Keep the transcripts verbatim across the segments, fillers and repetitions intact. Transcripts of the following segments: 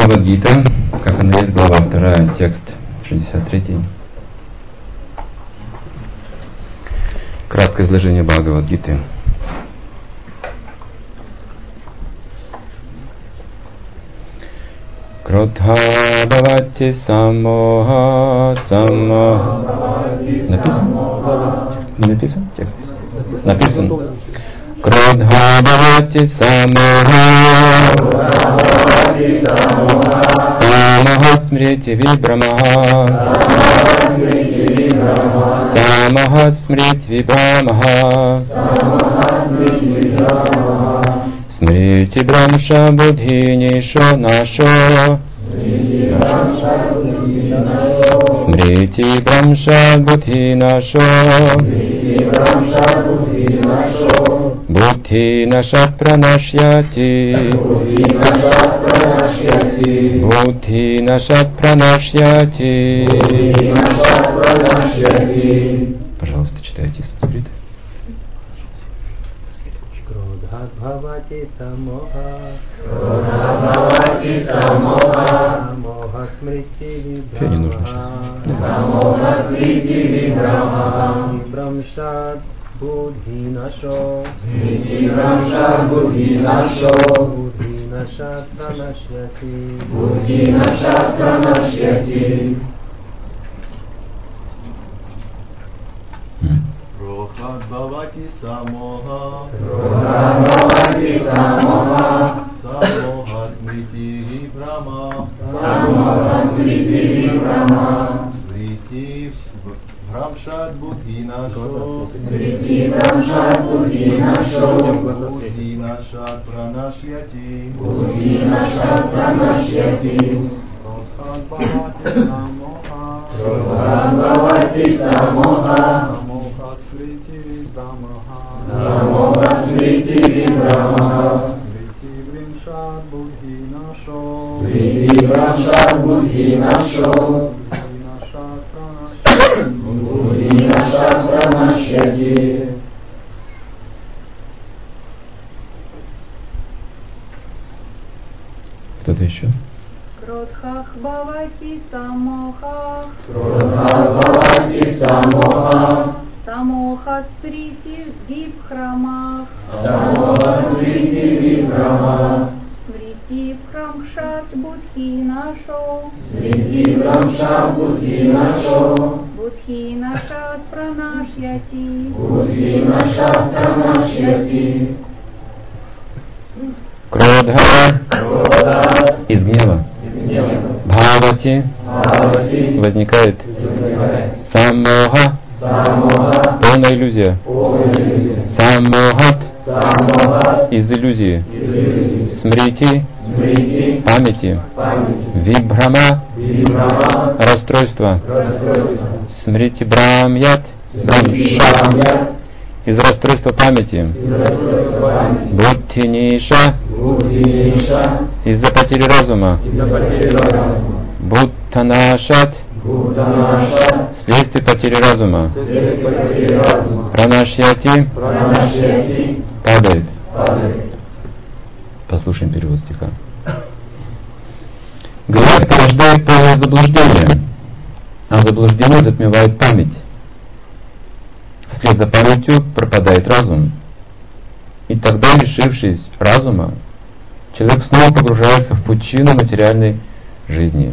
Бхагавад-гита, как она есть, глава вторая, текст шестьдесят третий. Краткое изложение Бхагавад-гиты. Кротха бхавати самоха самоха. Написано? Не написан текст? Написан. Кротха бхавати самоха самоха смрити вибрамаха самоха смрити вибрамаха смрити брамша будхи нишо нашо смрити брамша будхи нашо будхи нашат пранашяти будхи нашат пранашяти. Пожалуйста, читайте санскрит. Bhavati samoha Bhavati samoha Samoha smriti Все не нужно vibhramaha сейчас. Samoha smriti vibhramaha Vibramshat buddhi nasho Smriti vibramshat buddhi nasho Buddhi nashat pranashyati Buddhi nashat pranashyati. Rohat bhavati samoha Rohat bhavati samoha Samoha smriti vibhrama Samoha smriti vibhrama Smriti bhramshat buddhi nasho Smriti vibramshat buddhi nasho Buddhi nashat pranashyati Buddhi nashat pranashyati. Rohat bhavati samoha Rohat bhavati samoha Samoha smriti vibhramaha Samoha smriti vibhramaha Smriti vrimshat buddhi nasho Smriti vibramshat buddhi nasho Buddhi nashat pranashyati Buddhi nashat pranashyati. Кто-то еще? Кротхах бхавати самохах Кротха бхавати самоха самоха сприти вибхрамах Самоха смрити вибрама смрити вхрамшат будхи нашо Смрити вибрамша будхи нашо будхи нашат пранашяти. Будхи нашат пранашяти. Кродха Крода из гнева. Бхавати Бхавати возникает. возникает. Самоха Самоха полная иллюзия. полная. Самохат Самоха из иллюзии. из Смрити смрити памяти. памяти. Вибрама Вибрама расстройство. расстройство. Смрити брамьят Смрити брамша брамьят из расстройства памяти. из расстройства памяти. Будхи ниша Будхи ниша из-за потери разума. из-за потери разума. Будтанашат Будда наша вследствие потери разума. вследствие потери разума. Пранашьяти Пранашьяти падает. падает. Послушаем перевод стиха. Грех порождает полное заблуждение, а заблуждение затмевает память. Вслед за памятью пропадает разум. И тогда, лишившись разума, человек снова погружается в пучину материальной жизни.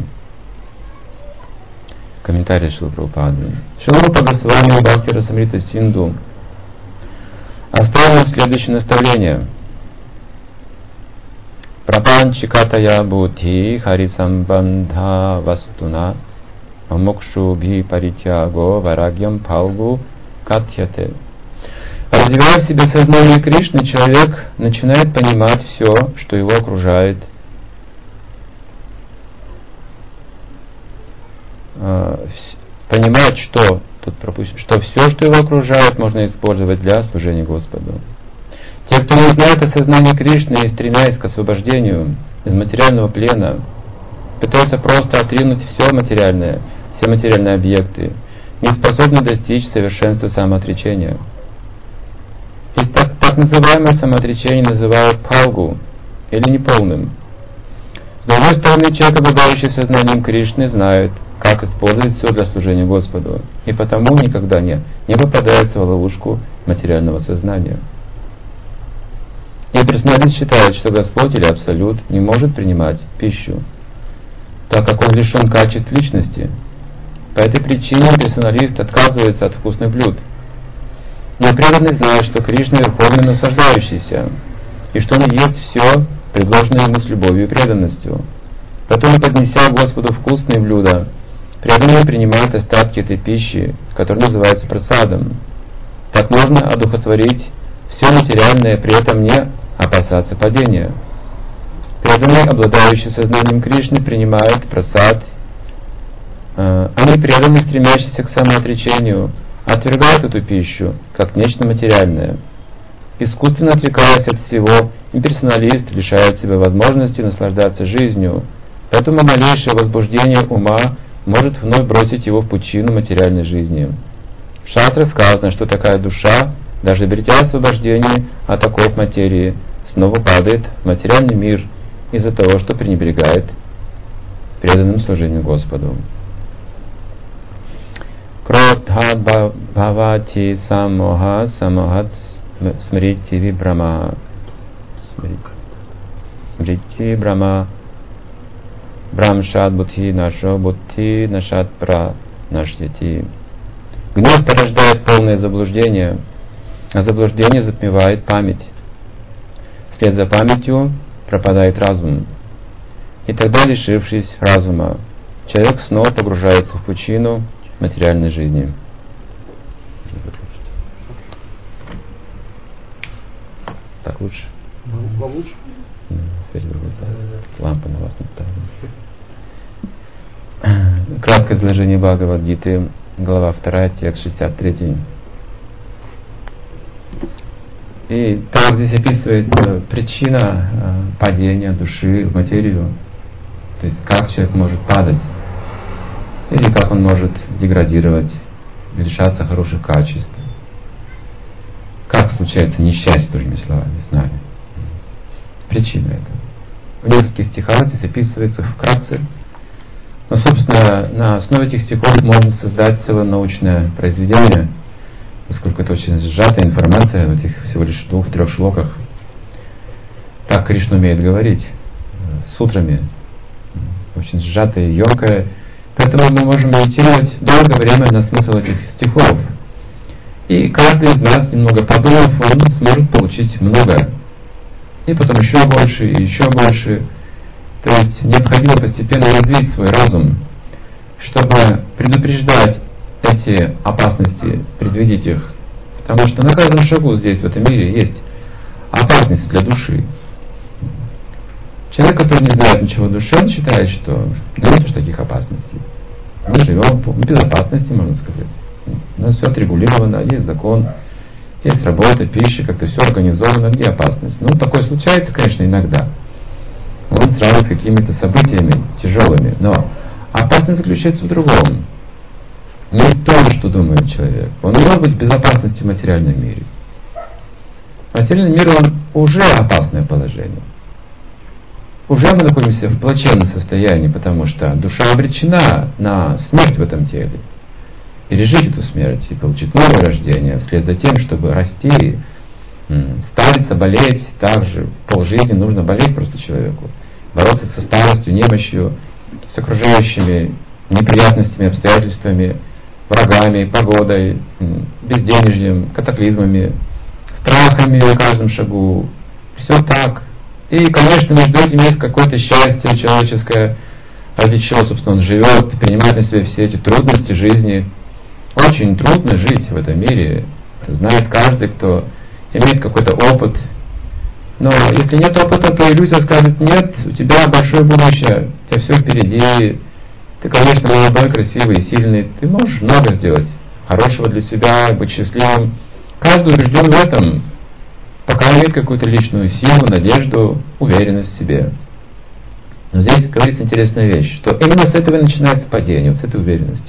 Комментарий Шрила Прабхупады. Шрила Рупа Госвами Бхакти Расамрита Синду оставил нам следующее наставление. Прапанчикатая будхи харисамбандха вастуна мамокшу бхи паритяго варагьям палгу катьяте. Развивая в себе сознание Кришны, человек начинает понимать все, что его окружает, понимать, что тут пропустим, что все, что его окружает, можно использовать для служения Господу. Те, кто не знает о сознании Кришны и стремясь к освобождению из материального плена, пытаются просто отринуть все материальное, все материальные объекты, не способны достичь совершенства самоотречения. И так, так называемое самоотречение называют палгу, или неполным. С другой стороны, человек, обладающий сознанием Кришны, знает, как использовать все для служения Господу, и потому никогда не, не попадается в ловушку материального сознания. И персоналист считает, что Господь или Абсолют не может принимать пищу, так как он лишен качеств личности. По этой причине персоналист отказывается от вкусных блюд. Но преданный знает, что Кришна верховный наслаждающийся, и что он ест все, предложенное ему с любовью и преданностью. Потом, поднеся Господу вкусные блюда, преданный принимает остатки этой пищи, которая называется прасадом. Так можно одухотворить все материальное, при этом не опасаться падения. Преданный, обладающий сознанием Кришны, принимает прасад, а непреданный, стремящийся к самоотречению, отвергает эту пищу, как нечто материальное. Искусственно отрекаясь от всего, имперсоналист лишает себя возможности наслаждаться жизнью, поэтому малейшее возбуждение ума может вновь бросить его в пучину материальной жизни. В шастре сказано, что такая душа, даже обретя освобождение от оков материи, снова падает в материальный мир из-за того, что пренебрегает преданным служением Господу. Кродхат бхавати самоха самохат смрити вибрама смрити брама брамшат будхи нашо будхи нашат пра нашьяти. Гнев порождает полное заблуждение, а заблуждение затмевает память. Вслед за памятью пропадает разум. И тогда, лишившись разума, человек снова погружается в пучину материальной жизни. Так лучше? Получше? Лампа на вас не. Краткое изложение Бхагавад-гиты, глава вторая, текст шестьдесят три. И так здесь описывается причина э, падения души в материю, то есть как человек может падать, или как он может деградировать, лишаться хороших качеств, как случается несчастье, другими словами, с нами. Причина этого. В нескольких стихах здесь описывается вкратце, но, собственно, на основе этих стихов можно создать целое научное произведение, поскольку это очень сжатая информация в этих всего лишь двух-трех шлоках. Так Кришна умеет говорить, с сутрами, очень сжатая и емкая. Поэтому мы можем медитировать долгое время на смысл этих стихов. И каждый из нас, немного подумав, он сможет получить много. И потом еще больше, и еще больше. То есть необходимо постепенно развить свой разум, чтобы предупреждать эти опасности, предвидеть их. Потому что на каждом шагу здесь, в этом мире, есть опасность для души. Человек, который не знает ничего о душе, он считает, что да нет уж таких опасностей. Мы живем в безопасности, можно сказать. У нас все отрегулировано, есть закон, есть работа, пища, как-то все организовано, где опасность. Ну, такое случается, конечно, иногда. Он сразу с какими-то событиями тяжелыми. Но опасность заключается в другом. Не в том, что думает человек. Он не может быть в безопасности в материальном мире. Материальный мир, он уже опасное положение. Уже мы находимся в плачевном состоянии, потому что душа обречена на смерть в этом теле. Пережить эту смерть и получить новое рождение, вслед за тем, чтобы расти, стариться, болеть. Также полжизни нужно болеть просто человеку. Бороться со старостью, немощью, с окружающими неприятностями, обстоятельствами, врагами, погодой, безденежьем, катаклизмами, страхами на каждом шагу. Все так. И, конечно, между этим есть какое-то счастье человеческое, ради чего, собственно, он живет, принимает на себя все эти трудности жизни. Очень трудно жить в этом мире. Это знает каждый, кто имеет какой-то опыт. Но если нет опыта, то иллюзия скажет: нет, у тебя большое будущее, у тебя все впереди. Ты, конечно, молодой, красивый и сильный. Ты можешь много сделать хорошего для себя, быть счастливым. Каждый убежден в этом, пока имеет какую-то личную силу, надежду, уверенность в себе. Но здесь говорится интересная вещь, что именно с этого начинается падение, вот с этой уверенности.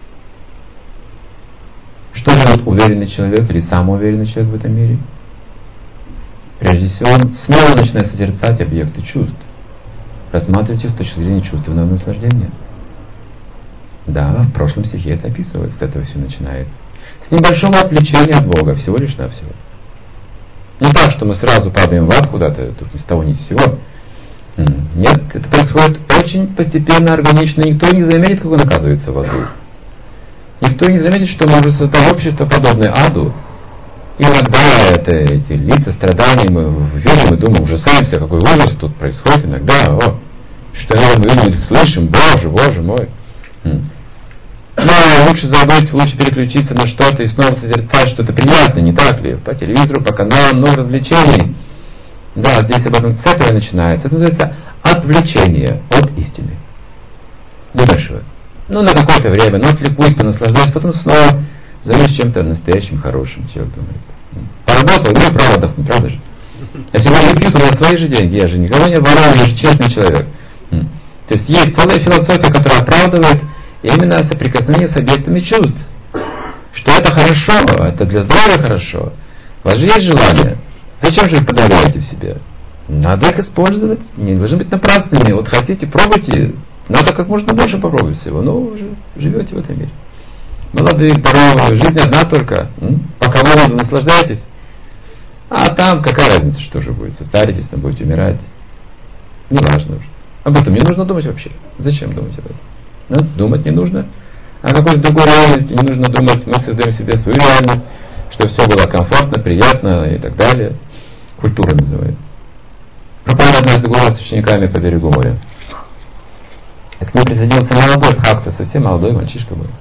Что делает уверенный человек или самоуверенный человек в этом мире? Прежде всего, он смело начинает созерцать объекты чувств. рассматривайте с точки зрения чувственного наслаждения. Да, в прошлом стихе это описывается, с этого все начинается. С небольшого отвлечения от Бога, всего лишь навсего. Не так, что мы сразу падаем в ад куда-то, тут ни с того ни с сего. Нет, это происходит очень постепенно, органично. Никто не заметит, как он оказывается в аду. Никто не заметит, что мы уже создаем общество, подобное аду. Иногда это, эти лица страданий мы видим и думаем, ужасаемся, какой ужас тут происходит. Иногда, о, что мы видим или слышим, боже, боже мой. Но лучше забыть, лучше переключиться на что-то и снова созерцать что-то приятное, не так ли? По телевизору, по каналам, много развлечений. Да, здесь об этом с этого начинается. Это называется отвлечение от истины. Небольшое. Ну, на какое-то время, ну, отвлекусь, понаслаждаюсь, потом снова займусь чем-то настоящим, хорошим, человек думает. Поработал, имею право отдохнуть, правда же? Я сегодня пью, то на свои же деньги, я же никого не обворовываю, я же честный человек. То есть есть целая философия, которая оправдывает именно соприкосновение с объектами чувств. Что это хорошо, это для здоровья хорошо. У вас же есть желание. Зачем же вы подавляете в себе? Надо их использовать, не должны быть напрасными. Вот хотите, пробуйте, надо как можно больше попробовать всего, но вы уже живете в этом мире. Молодые, здоровые, жизнь одна только. М? Пока вы наслаждаетесь. А там какая разница, что же будет? Состаритесь, там будете умирать. Не важно уже. Об этом не нужно думать вообще. Зачем думать об этом? Ну, думать не нужно. О какой-то другой реальности не нужно думать. Мы создаем себе свою реальность, что все было комфортно, приятно и так далее. Культура называется. Пропал однажды гулял с учениками по берегу моря. И к ним присоединился молодой Бхакта, совсем молодой мальчишка был.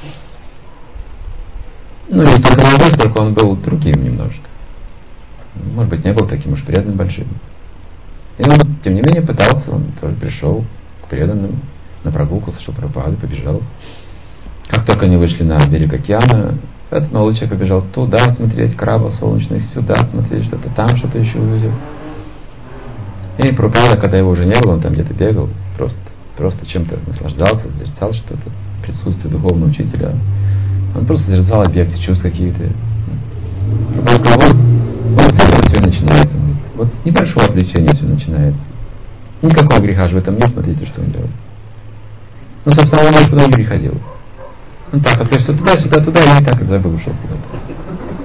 Ну, не только молодой, только он был другим немножко. Может быть, не был таким уж преданным большим. И он, тем не менее, пытался, он тоже пришел к преданным, на прогулку со Шилпрападой, побежал. Как только они вышли на берег океана, этот молодой человек побежал туда смотреть крабов солнечных, сюда смотреть что-то, там что-то еще увидел. И Прабхупада, когда его уже не было, он там где-то бегал, просто, просто чем-то наслаждался, созерцал что-то, присутствие духовного учителя. Он просто созерцал объекты, чувств какие-то. Прабхупада сказал, вот, вот с этого все начинается. Вот с небольшого отвлечения все начинается. Никакого греха же в этом нет, смотрите, что он делает. Ну, собственно, он даже куда не приходил. Он так отвлекся туда, сюда, туда, и так и забыл, ушел куда-то.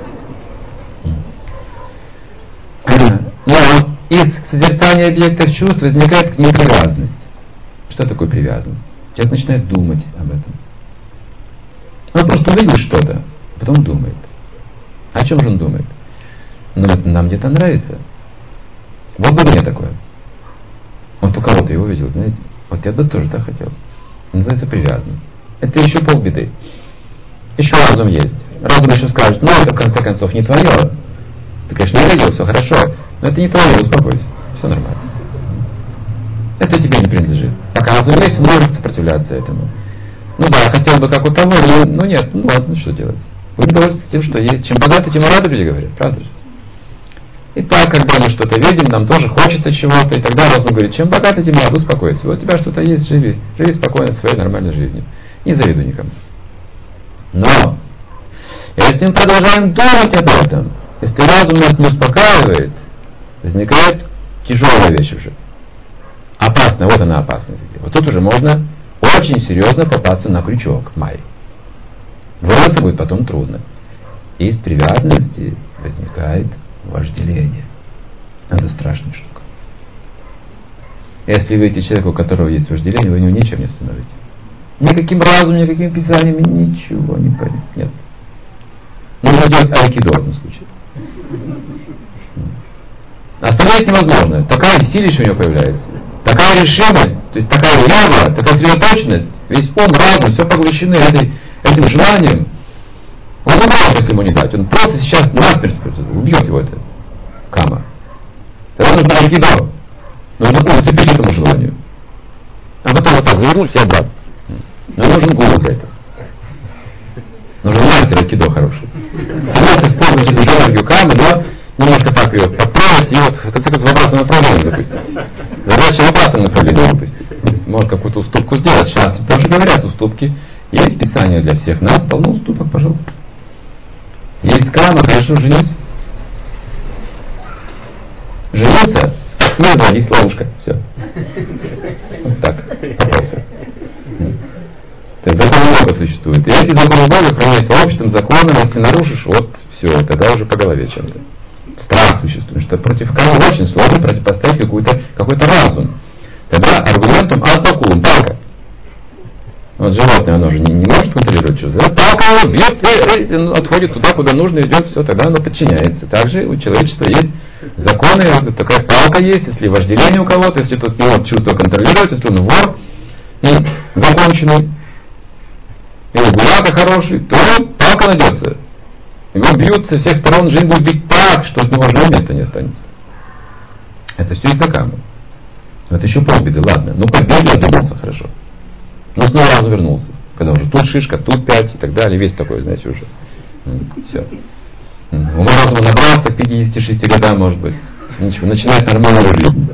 Но из созерцания объектов чувств возникает к ним привязанность. Что такое привязанность? Человек начинает думать об этом. Он просто увидел что-то, потом думает. О чем же он думает? Ну, это нам где-то нравится. Вот бы мне такое. Вот у кого-то его увидел, знаете. Вот я бы тоже так хотел. Называется привязанность. Это еще полбеды. Еще разум есть. Разум еще скажет, ну это в конце концов не твое. Ты, конечно, не видел, все хорошо, но это не твое, успокойся. Все нормально. Это тебе не принадлежит. Пока разум есть, он может сопротивляться этому. Ну да, хотел бы как у того, но ну нет, ну ладно, что делать. Будем довольствоваться тем, что есть. Чем богаты, тем и рады, люди говорят, правда же? И так, когда мы что-то видим, нам тоже хочется чего-то, и тогда разум говорит, чем богатый, тем рад, успокойся. Вот у тебя что-то есть, живи. Живи спокойно своей нормальной жизнью. Не завидуй никому. Но, если мы продолжаем думать об этом, если разум нас не успокаивает, возникает тяжелая вещь уже. Опасная, вот она опасность. Вот тут уже можно очень серьезно попасться на крючок майи. Вырваться будет потом трудно. Из привязанности возникает вожделение. Это страшная штука. Если вы видите человека, у которого есть вожделение, вы его ничем не остановите. Никаким разумом, никаким писанием, ничего не пойдет. Нет. Нужно делать айкидо в этом случае. Остановить невозможно. Такая силища у него появляется. Такая решимость, то есть такая ява, такая сосредоточенность. Весь ум, разум, все поглощены этой, этим желанием. Он умрет, если ему не дать. Он просто сейчас насмерть убьет его это. Кама. Тогда нужно айкидо. Нужно уцепить этому желанию. А потом вот так завернуть и обратно. Но нужен гуру для этого. Нужен мастер айкидо хороший. Может использовать эту энергию камы, но немножко так ее подправить и вот в конце концов в обратном направлении запустить. Задача в обратном направлении запустить. То есть может какую-то уступку сделать. Сейчас тоже говорят, уступки. Есть писание для всех нас, полно уступок, пожалуйста. Есть кама, хорошо, женись. Женился, не звонись, ловушка, все. Бога существует. И эти законы Бога хранятся общим законом, если нарушишь, вот все, тогда уже по голове чем-то. Страх существует, что против кармы очень сложно противопоставить какой-то, какой-то разум. Тогда аргументом атакуем, палка. Вот животное, оно же не, не может контролировать чувства. Палка его бьет, и, и, отходит туда, куда нужно, идет, все, тогда оно подчиняется. Также у человечества есть законы, вот такая палка есть, если вожделение у кого-то, если тот не может чувство контролировать, если он вор и законченный, или гулака хороший, то палка найдется. Его бьют со всех сторон, жизнь будет бить так, что от него живого места не останется. Это все из-за камня. Вот еще полбеды, ладно. Ну, победу отдумался хорошо. Но снова развернулся. Когда уже тут шишка, тут пять и так далее. Весь такой, знаете, уже. Все. У Морозова набрался к пятидесяти шести годам, может быть. Ничего, начинает нормальную жизнь.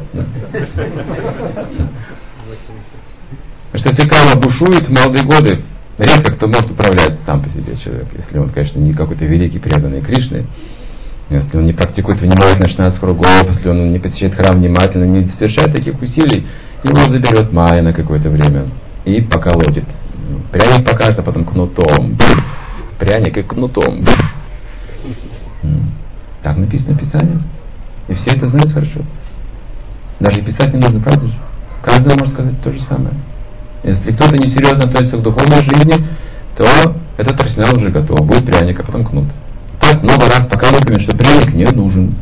Потому что если карма бушует в молодые годы, редко кто может управлять сам по себе человек. Если он, конечно, не какой-то великий преданный Кришны, если он не практикует внимательно шестнадцать кругов, если он не посещает храм внимательно, не совершает таких усилий, его заберет майя на какое-то время и поколотит. Пряник покажет, а потом кнутом. Пряник и кнутом. Так написано в Писании. И все это знают хорошо. Даже и писать не нужно, правда же? Каждый может сказать то же самое. Если кто-то несерьезно относится к духовной жизни, то этот арсенал уже готов. Будет пряник, а потом кнут. Так много раз пока мы понимаем, что пряник не нужен.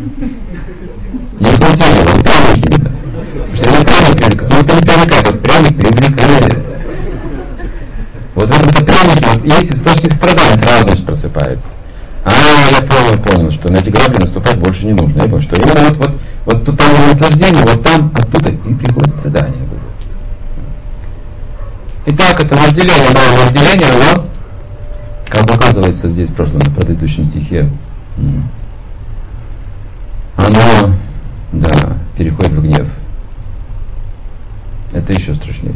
Не в том деле, он пряник именно. Что это пряник привлекает. Ну это не привлекает, вот пряник привлекает. Вот этот пряник, вот есть источник страдания, радость просыпается. А, я понял, понял, что на эти грабли наступать больше не нужно. Я понял, что именно вот, вот, вот тут там наслаждение, вот там, оттуда и приходит страдание. Итак, это вожделение, новое вожделение, оно, как указывается здесь в прошлом, на предыдущем стихе, оно, да, переходит в гнев. Это еще страшнее.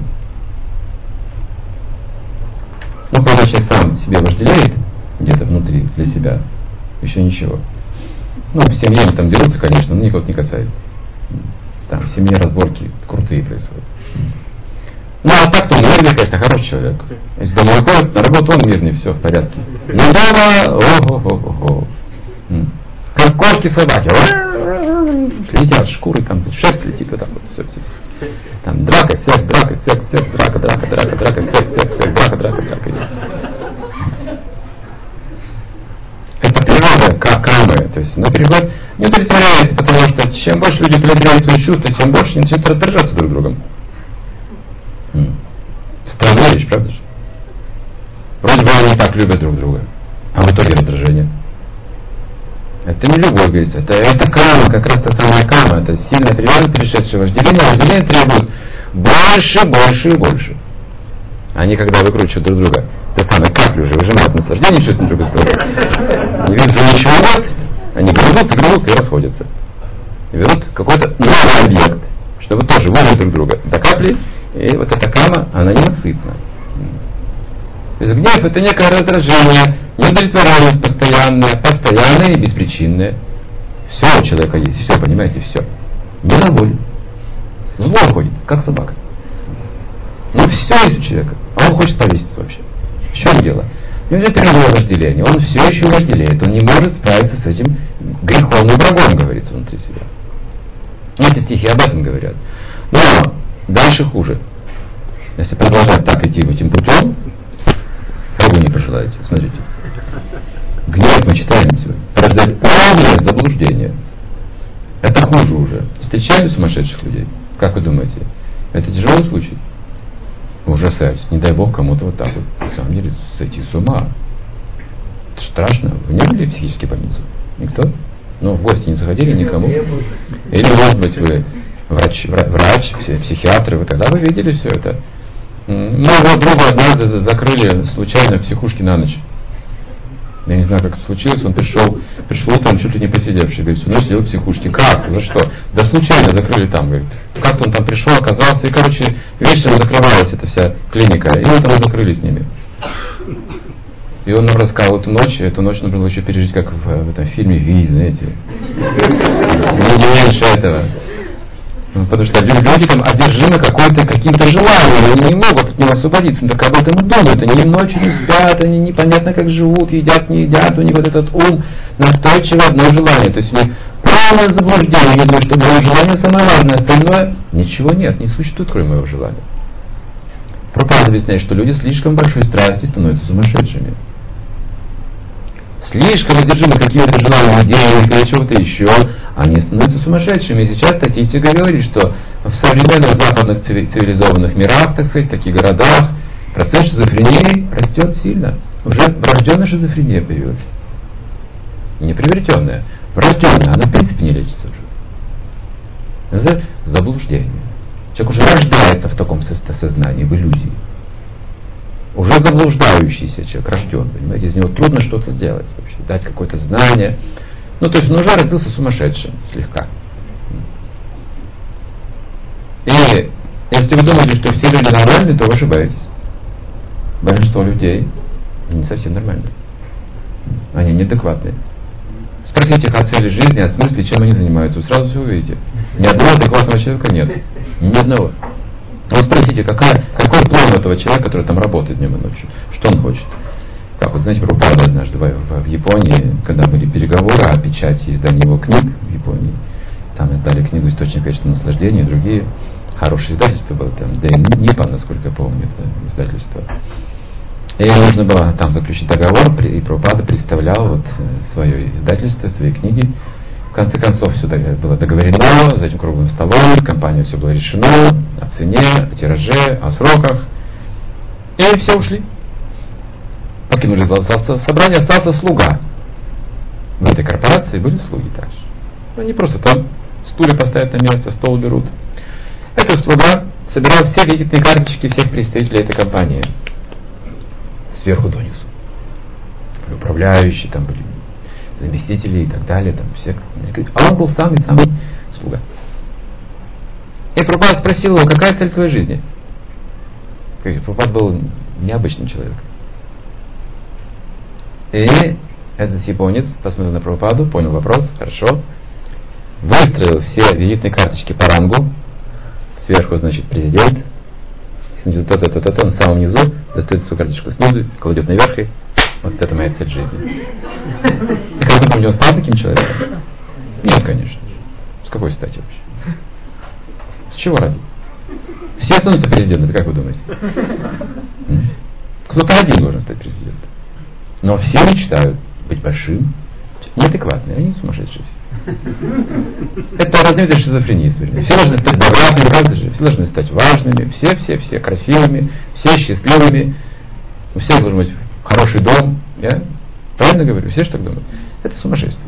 Ну, когда человек сам себе вожделеет, где-то внутри, для себя, еще ничего. Ну, в семье там дерутся, конечно, но никого не касается. Там в семье разборки крутые происходят. Ну, а так-то он мирный, конечно, хороший человек. Если дома выходит, на работу он мирный, все в порядке. Но дома, ого-го-го-го. Как кошки-собаки. Летят шкуры, там шерсть летит, вот так вот, все, все. Там драка, секс, драка, секс, секс, драка, драка, драка, драка, секс, секс, секс, драка, драка, драка. Это природа, как камы. То есть, ну, переход не удовлетворяется, потому что чем больше люди проявляют свои чувства, тем больше они начинают раздражаться друг другом. Странная вещь, правда же? Вроде бы они так любят друг друга, а в итоге раздражение. Это не любовь, говорится, это, это кама, как раз та самая кама, это сильное привязанность, перешедшее вожделение, а вожделение требует больше, больше и больше. Они, когда выкручивают друг друга, те самые капли уже выжимают наслаждение, чувствуют друг друга. Не видят ничего, вот, они грызутся, грызутся и расходятся. И берут какой-то новый объект, чтобы тоже выжать друг друга до капли. И вот эта кама, она ненасытна. То есть гнев — это некое раздражение, неудовлетворенность постоянная, постоянная и беспричинная. Все у человека есть, все, понимаете, все. Не на волю. Зло ходит, как собака. Ну все есть у человека, а он хочет повеситься вообще. В чем дело? У него нет другого вожделения, он все еще вожделеет, он не может справиться с этим греховным врагом, говорится внутри себя. Эти стихи об этом говорят. Но дальше хуже. Если продолжать так идти этим путем, Богу не пожелаете. Смотрите. Гнев мы читаем сегодня. Порождает полное заблуждение. Это хуже уже. Встречали сумасшедших людей? Как вы думаете? Это тяжелый случай? Ужасаюсь. Не дай Бог кому-то вот так вот. На самом деле сойти с ума. Это страшно. Вы не были в психической больнице? Никто? Ну, в гости не заходили никому? Или, может быть, вы врач, врач, все психиатры, вы тогда вы видели все это? Моего друга однажды закрыли случайно в психушке на ночь. Я не знаю, как это случилось. Он пришел, пришел утром чуть ли не посидевший. Говорит, всю ночь сидел в психушке. Как? За что? Да случайно закрыли там. Говорит, как-то он там пришел, оказался. И, короче, вечером закрывалась эта вся клиника. И вот его закрыли с ними. И он нам рассказал эту ночь. Эту ночь нужно было еще пережить, как в, в этом фильме «Вий», знаете. Не меньше этого. Ну, потому что люди там одержимы какой-то, каким-то желанием, они не могут от него освободиться, они только об этом и думают, они ночью не спят, они непонятно как живут, едят, не едят, у них вот этот ум настойчиво одно желание, то есть у них полное заблуждение, они думают, что мое желание самое важное, остальное ничего нет, не существует кроме моего желания. Прабхупада объясняет, что люди слишком большой страсти становятся сумасшедшими. Слишком одержимы какими-то желаниями денег или чего-то еще, они становятся сумасшедшими. И сейчас статистика говорит, что в современных западных цивилизованных мирах, так сказать, в таких городах, процент шизофрении растет сильно. Уже врожденная шизофрения появилась. Не приобретенная, врожденная, она в принципе не лечится уже. Это заблуждение. Человек уже рождается в таком сознании, в иллюзии. Уже заблуждающийся человек, рожден, понимаете, из него трудно что-то сделать вообще, дать какое-то знание. Ну, то есть он уже родился сумасшедшим, слегка. И если вы думаете, что все люди нормальные, то вы ошибаетесь. Большинство людей не совсем нормальные. Они неадекватные. Спросите их о цели жизни, о смысле, чем они занимаются, вы сразу все увидите. Ни одного адекватного человека нет. Ни одного. Вот спросите, какая, какой план этого человека, который там работает днем и ночью? Что он хочет? Как вот знаете, Прабхупада однажды в, в, в Японии, когда были переговоры о печати и издании его книг в Японии, там издали книгу «Источник вечного наслаждения» и другие хорошие издательства было, там Дэн Ниппон, насколько я помню, это издательство. И нужно было там заключить договор, и Прабхупада представлял вот свое издательство, свои книги. В конце концов, все было договорено за этим круглым столом, с компанией все было решено, о цене, о тираже, о сроках. И все ушли. Покинули собрание, остался слуга. В этой корпорации были слуги также. Они просто там стулья поставят на место, стол берут. Этот слуга собирал все визитные карточки всех представителей этой компании. Сверху донизу. Управляющие, там были заместители и так далее, там все. А он был самый-самый слуга. И Прабхупада спросил его, какая цель твоей жизни? Прабхупада был необычным человеком. И этот японец посмотрел на Прабхупаду, понял вопрос, хорошо. Выстроил все визитные карточки по рангу. Сверху, значит, президент. Снизу то-то-то-то, он в самом низу достает свою карточку снизу, кладет наверх и вот это моя цель жизни. И как вы думаете, он стал таким человеком? Нет, конечно. С какой стати вообще? С чего ради? Все становятся президентами, как вы думаете? Кто-то один должен стать президентом. Но все мечтают быть большим, неадекватные, они сумасшедшие все. Это разновидность шизофрении современной. Все должны стать богатыми, правда же? Все должны стать важными, все, все, все красивыми, все счастливыми. У всех должен быть хороший дом. Я правильно говорю? Все же так думают. Это сумасшествие.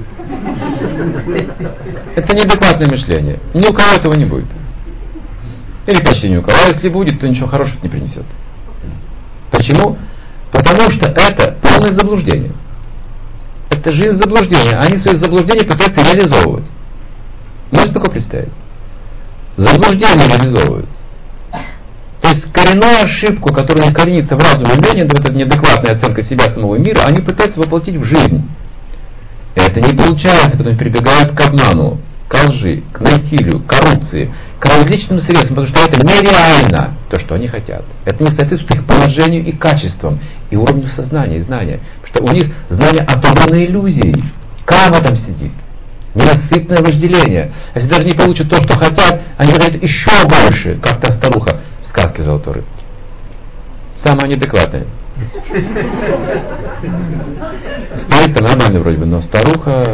Это неадекватное мышление. Ни у кого этого не будет. Или почти ни у кого. А если будет, то ничего хорошего не принесет. Почему? Потому что это полное заблуждение. Это жизнь заблуждения. Они свои заблуждения пытаются реализовывать. Можете такое представить? Заблуждение реализовывают. То есть коренную ошибку, которая коренится в разуме людей, это неадекватная оценка себя, самого мира, они пытаются воплотить в жизнь. И это не получается, потому что прибегают к обману, к лжи, к насилию, к коррупции, к различным средствам, потому что это нереально, то, что они хотят. Это не соответствует их положению и качествам, и уровню сознания, и знания. Потому что у них знание отобрано иллюзией. Карма там сидит. Ненасытное вожделение. А если даже не получат то, что хотят, они хотят еще больше, как та старуха в сказке «Золотой рыбки». Самая неадекватная. Стоит нормально вроде бы, но старуха...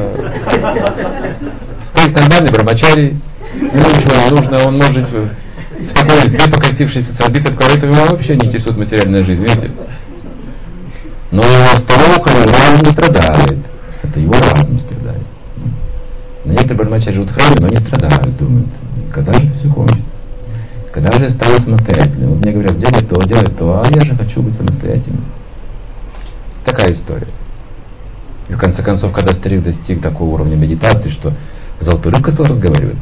Стоит нормальный брамачари, ему ничего не нужно, он может в такой избе, покатившийся с орбитой в корыто, его вообще не интересует материальная жизнь, видите? Но его старуха, его разум не страдает. Это его разум страдает. Но некоторые брамачари живут в храме, но не страдают, думают, когда же все кончится? Когда же я стану самостоятельным? Вот мне говорят, делай то, делай то, а я же хочу быть самостоятельным. Такая история. И в конце концов, когда старик достиг такого уровня медитации, что золотой рыбка стал разговаривать.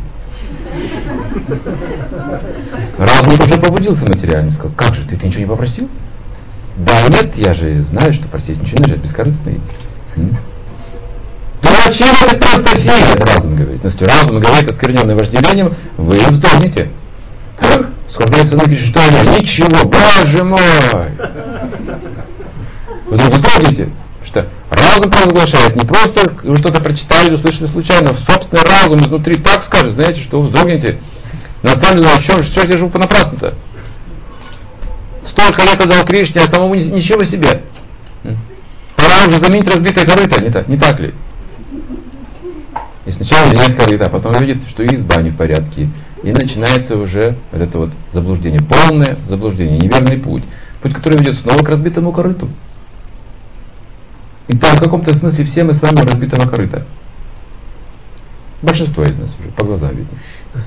Разум уже побудился материально, сказал, как же, ты, ты ничего не попросил? Да, нет, я же знаю, что просить ничего не нужно, бескорыстный. Ну, зачем это просто фигня, это разум говорит. Но если разум говорит оскверненное вожделением, вы вздохнете. Скорбляется внутри, что я? Ничего, Боже мой! Вы вздрогнете, что разум провозглашает, не просто вы что-то прочитали, услышали случайно, в собственный разум изнутри так скажет, знаете, что вы вздрогнете. На самом деле, что, что я живу понапрасну-то? Столько лет отдал Кришне, а самому ничего себе. Пора уже заменить разбитое корыто, не так, не так ли? И сначала меняет корыто, а потом видит, что и изба не в порядке. И начинается уже вот это вот заблуждение. Полное заблуждение, неверный путь. Путь, который ведет снова к разбитому корыту. И да, в каком-то смысле все мы с вами разбитого корыта. Большинство из нас уже, по глазам видно.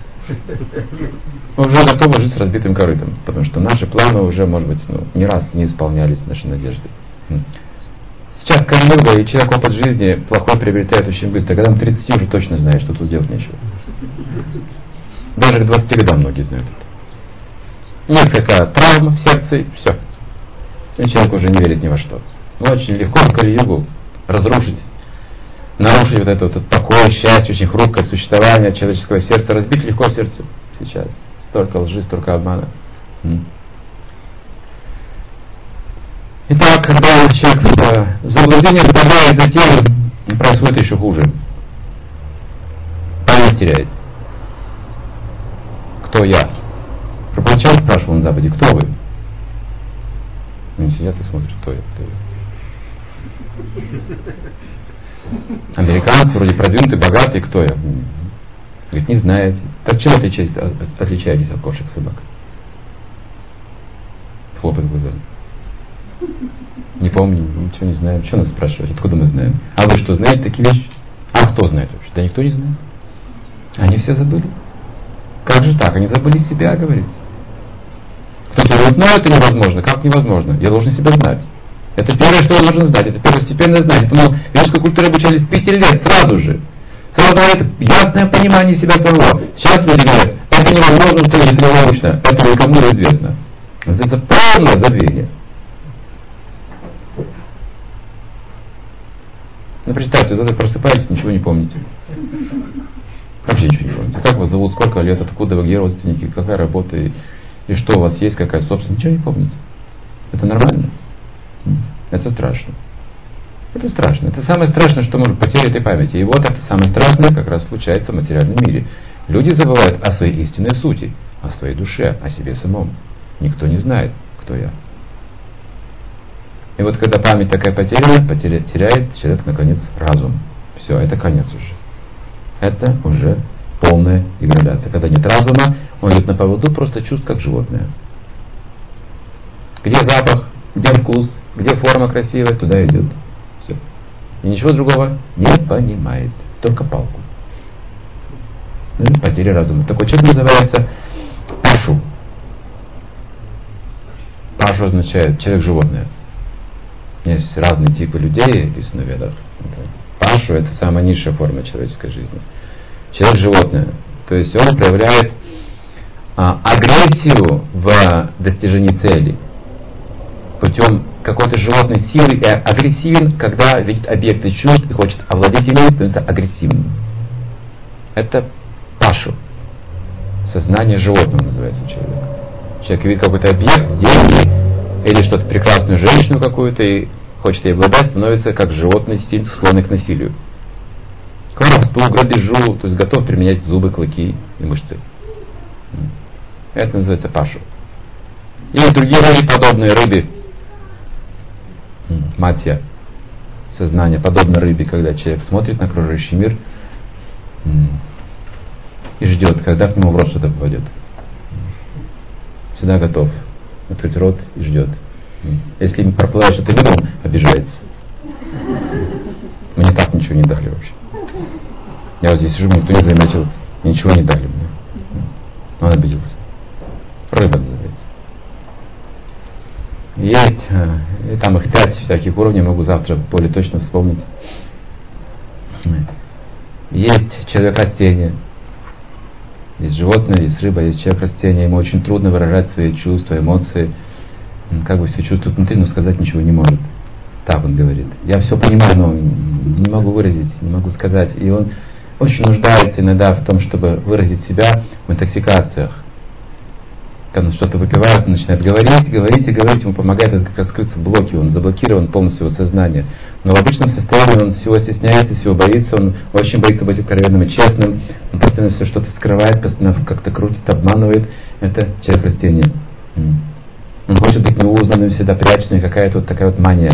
Мы уже готовы жить с разбитым корытом, потому что наши планы уже, может быть, ну, не раз не исполнялись, наши надежды. Сейчас Кали-юга, и человек опыт жизни плохой приобретает очень быстро. Когда он тридцати уже точно знает, что тут делать нечего. Даже к двадцати годам многие знают это. Несколько травм в сердце, и все. И человек уже не верит ни во что. Но очень легко в Кали-югу разрушить, нарушить вот это вот покой, счастье, очень хрупкое существование человеческого сердца. Разбить легко сердце сейчас. Столько лжи, столько обмана. Итак, когда человек в заблуждение впадает, затем происходит еще хуже. Память теряет. Кто я? Пропачал, спрашивал на Западе, кто вы? Они сидят и смотрят, кто я, кто я. Американцы вроде продвинутые, богатые, кто я? Говорит, не знаете. Так чем отличаетесь, отличаетесь от кошек, собак? Хлопает глазами. Не помню, ничего не знаем. Что нас спрашивать? Откуда мы знаем? А вы что, знаете такие вещи? А кто знает вообще? Да никто не знает. Они все забыли. Как же так? Они забыли себя, говорится. Кто-то говорит, ну это невозможно. Как невозможно? Я должен себя знать. Это первое, что я должен знать. Это первостепенное знание. Поэтому ведической культуре обучались с пяти лет, сразу же. Сразу говорит, ясное понимание себя самого. Сейчас люди говорят, это невозможно, что это ненаучно. Это никому не известно. Это полное забвение. Ну представьте, завтра просыпаетесь, ничего не помните. Вообще ничего не помните. Как вас зовут, сколько лет, откуда вы, где родственники, какая работа, и, и что у вас есть, какая собственность, ничего не помните. Это нормально? Это страшно. Это страшно. Это самое страшное, что может потеря этой памяти. И вот это самое страшное как раз случается в материальном мире. Люди забывают о своей истинной сути, о своей душе, о себе самом. Никто не знает, кто я. И вот когда память такая потеряна, потеря, теряет человек, наконец, разум. Все, это конец уже. Это уже полная деградация. Когда нет разума, он идет на поводу просто чувств, как животное. Где запах, где вкус, где форма красивая, туда идет. Все. И ничего другого не понимает. Только палку. Ну и потеря разума. Такой человек называется пашу. Пашу означает человек-животное. Есть разные типы людей, написано в Ведах. Пашу — это самая низшая форма человеческой жизни. Человек-животное. То есть он проявляет а, агрессию в достижении цели путем какой-то животной силы, и агрессивен, когда видит объекты чувств и хочет овладеть ими, становится агрессивным. Это пашу. Сознание животного называется человек. Человек видит какой-то объект, деньги, или что-то прекрасную женщину какую-то и хочет ей обладать, становится как животный стиль, склонный к насилию. К воровству, грабежу, то есть готов применять зубы, клыки и мышцы. Это называется пашу. Есть другие рыбы, подобные рыбе. Матья. Сознание подобно рыбе, когда человек смотрит на окружающий мир и ждет, когда к нему в рот что-то попадет. Всегда готов открыть рот и ждет. Если им проплывает что-то мимо, он обижается. Мне так ничего не дали вообще. Я вот здесь сижу, никто не заметил, ничего не дали мне. Он обиделся. Рыба называется. Есть, и там их пять всяких уровней, могу завтра более точно вспомнить. Есть человек-растение. Есть животное, есть рыба, есть человек-растение. Ему очень трудно выражать свои чувства, эмоции. Как бы все чувствует внутри, но сказать ничего не может. Так он говорит. Я все понимаю, но не могу выразить, не могу сказать. И он очень нуждается иногда в том, чтобы выразить себя в интоксикациях. Когда он что-то выпивает, он начинает говорить, говорить и говорить, ему помогает это как раз скрыться в блоке, он заблокирован полностью его сознание. Но в обычном состоянии он всего стесняется, всего боится, он очень боится быть откровенным и честным, он постоянно все что-то скрывает, постоянно как-то крутит, обманывает. Это человек растения. Он хочет быть неузнанным, всегда прячется, и какая-то вот такая вот мания.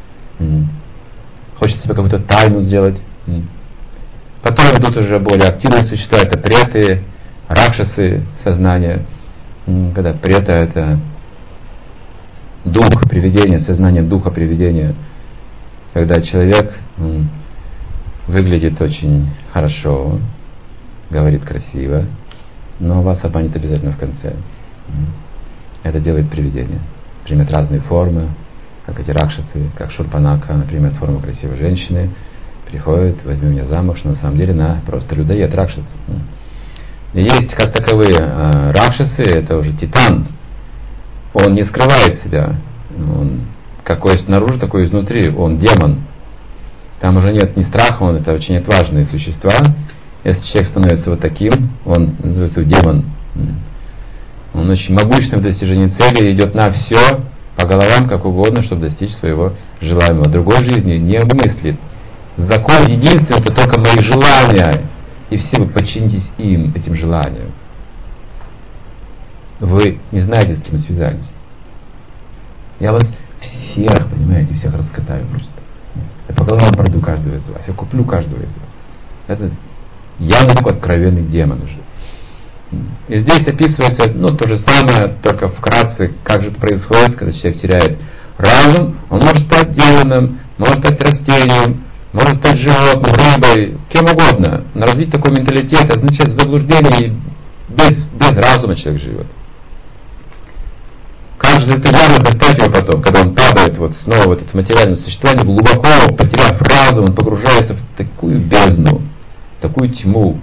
Хочет себе какую-то тайну сделать. Потом идут уже более активные существа, это преты, ракшасы сознания. Когда прета — это дух привидения, сознание духа привидения. Когда человек м, выглядит очень хорошо, говорит красиво, но вас обманет обязательно в конце. Это делает привидение. Примет разные формы, как эти ракшасы, как Шурпанака, например, форму красивой женщины, приходит, возьми меня замуж, но на самом деле она просто людоед, ракшас. И есть как таковые э, ракшасы, это уже титан. Он не скрывает себя. Он какой снаружи, такой изнутри. Он демон. Там уже нет ни страха, он это очень отважные существа. Если человек становится вот таким, он называется демон. Он очень могущественный в достижении цели, идет на все, по головам, как угодно, чтобы достичь своего желаемого. Другой жизни не мыслит. Закон единственный, это только мои желания. И все вы подчинитесь им, этим желаниям. Вы не знаете, с кем связались. Я вас всех, понимаете, всех раскатаю просто. Я по головам пройду каждого из вас. Я куплю каждого из вас. Это явно такой откровенный демон уже. И здесь описывается, ну, то же самое, только вкратце, как же это происходит, когда человек теряет разум. Он может стать демоном, может стать растением, может стать животным, рыбой, кем угодно. Но развить такой менталитет означает в заблуждении, без, без разума человек живет. Как же это можно достать его потом, когда он падает вот снова в это материальное существование, глубоко потеряв разум, он погружается в такую бездну, в такую тьму.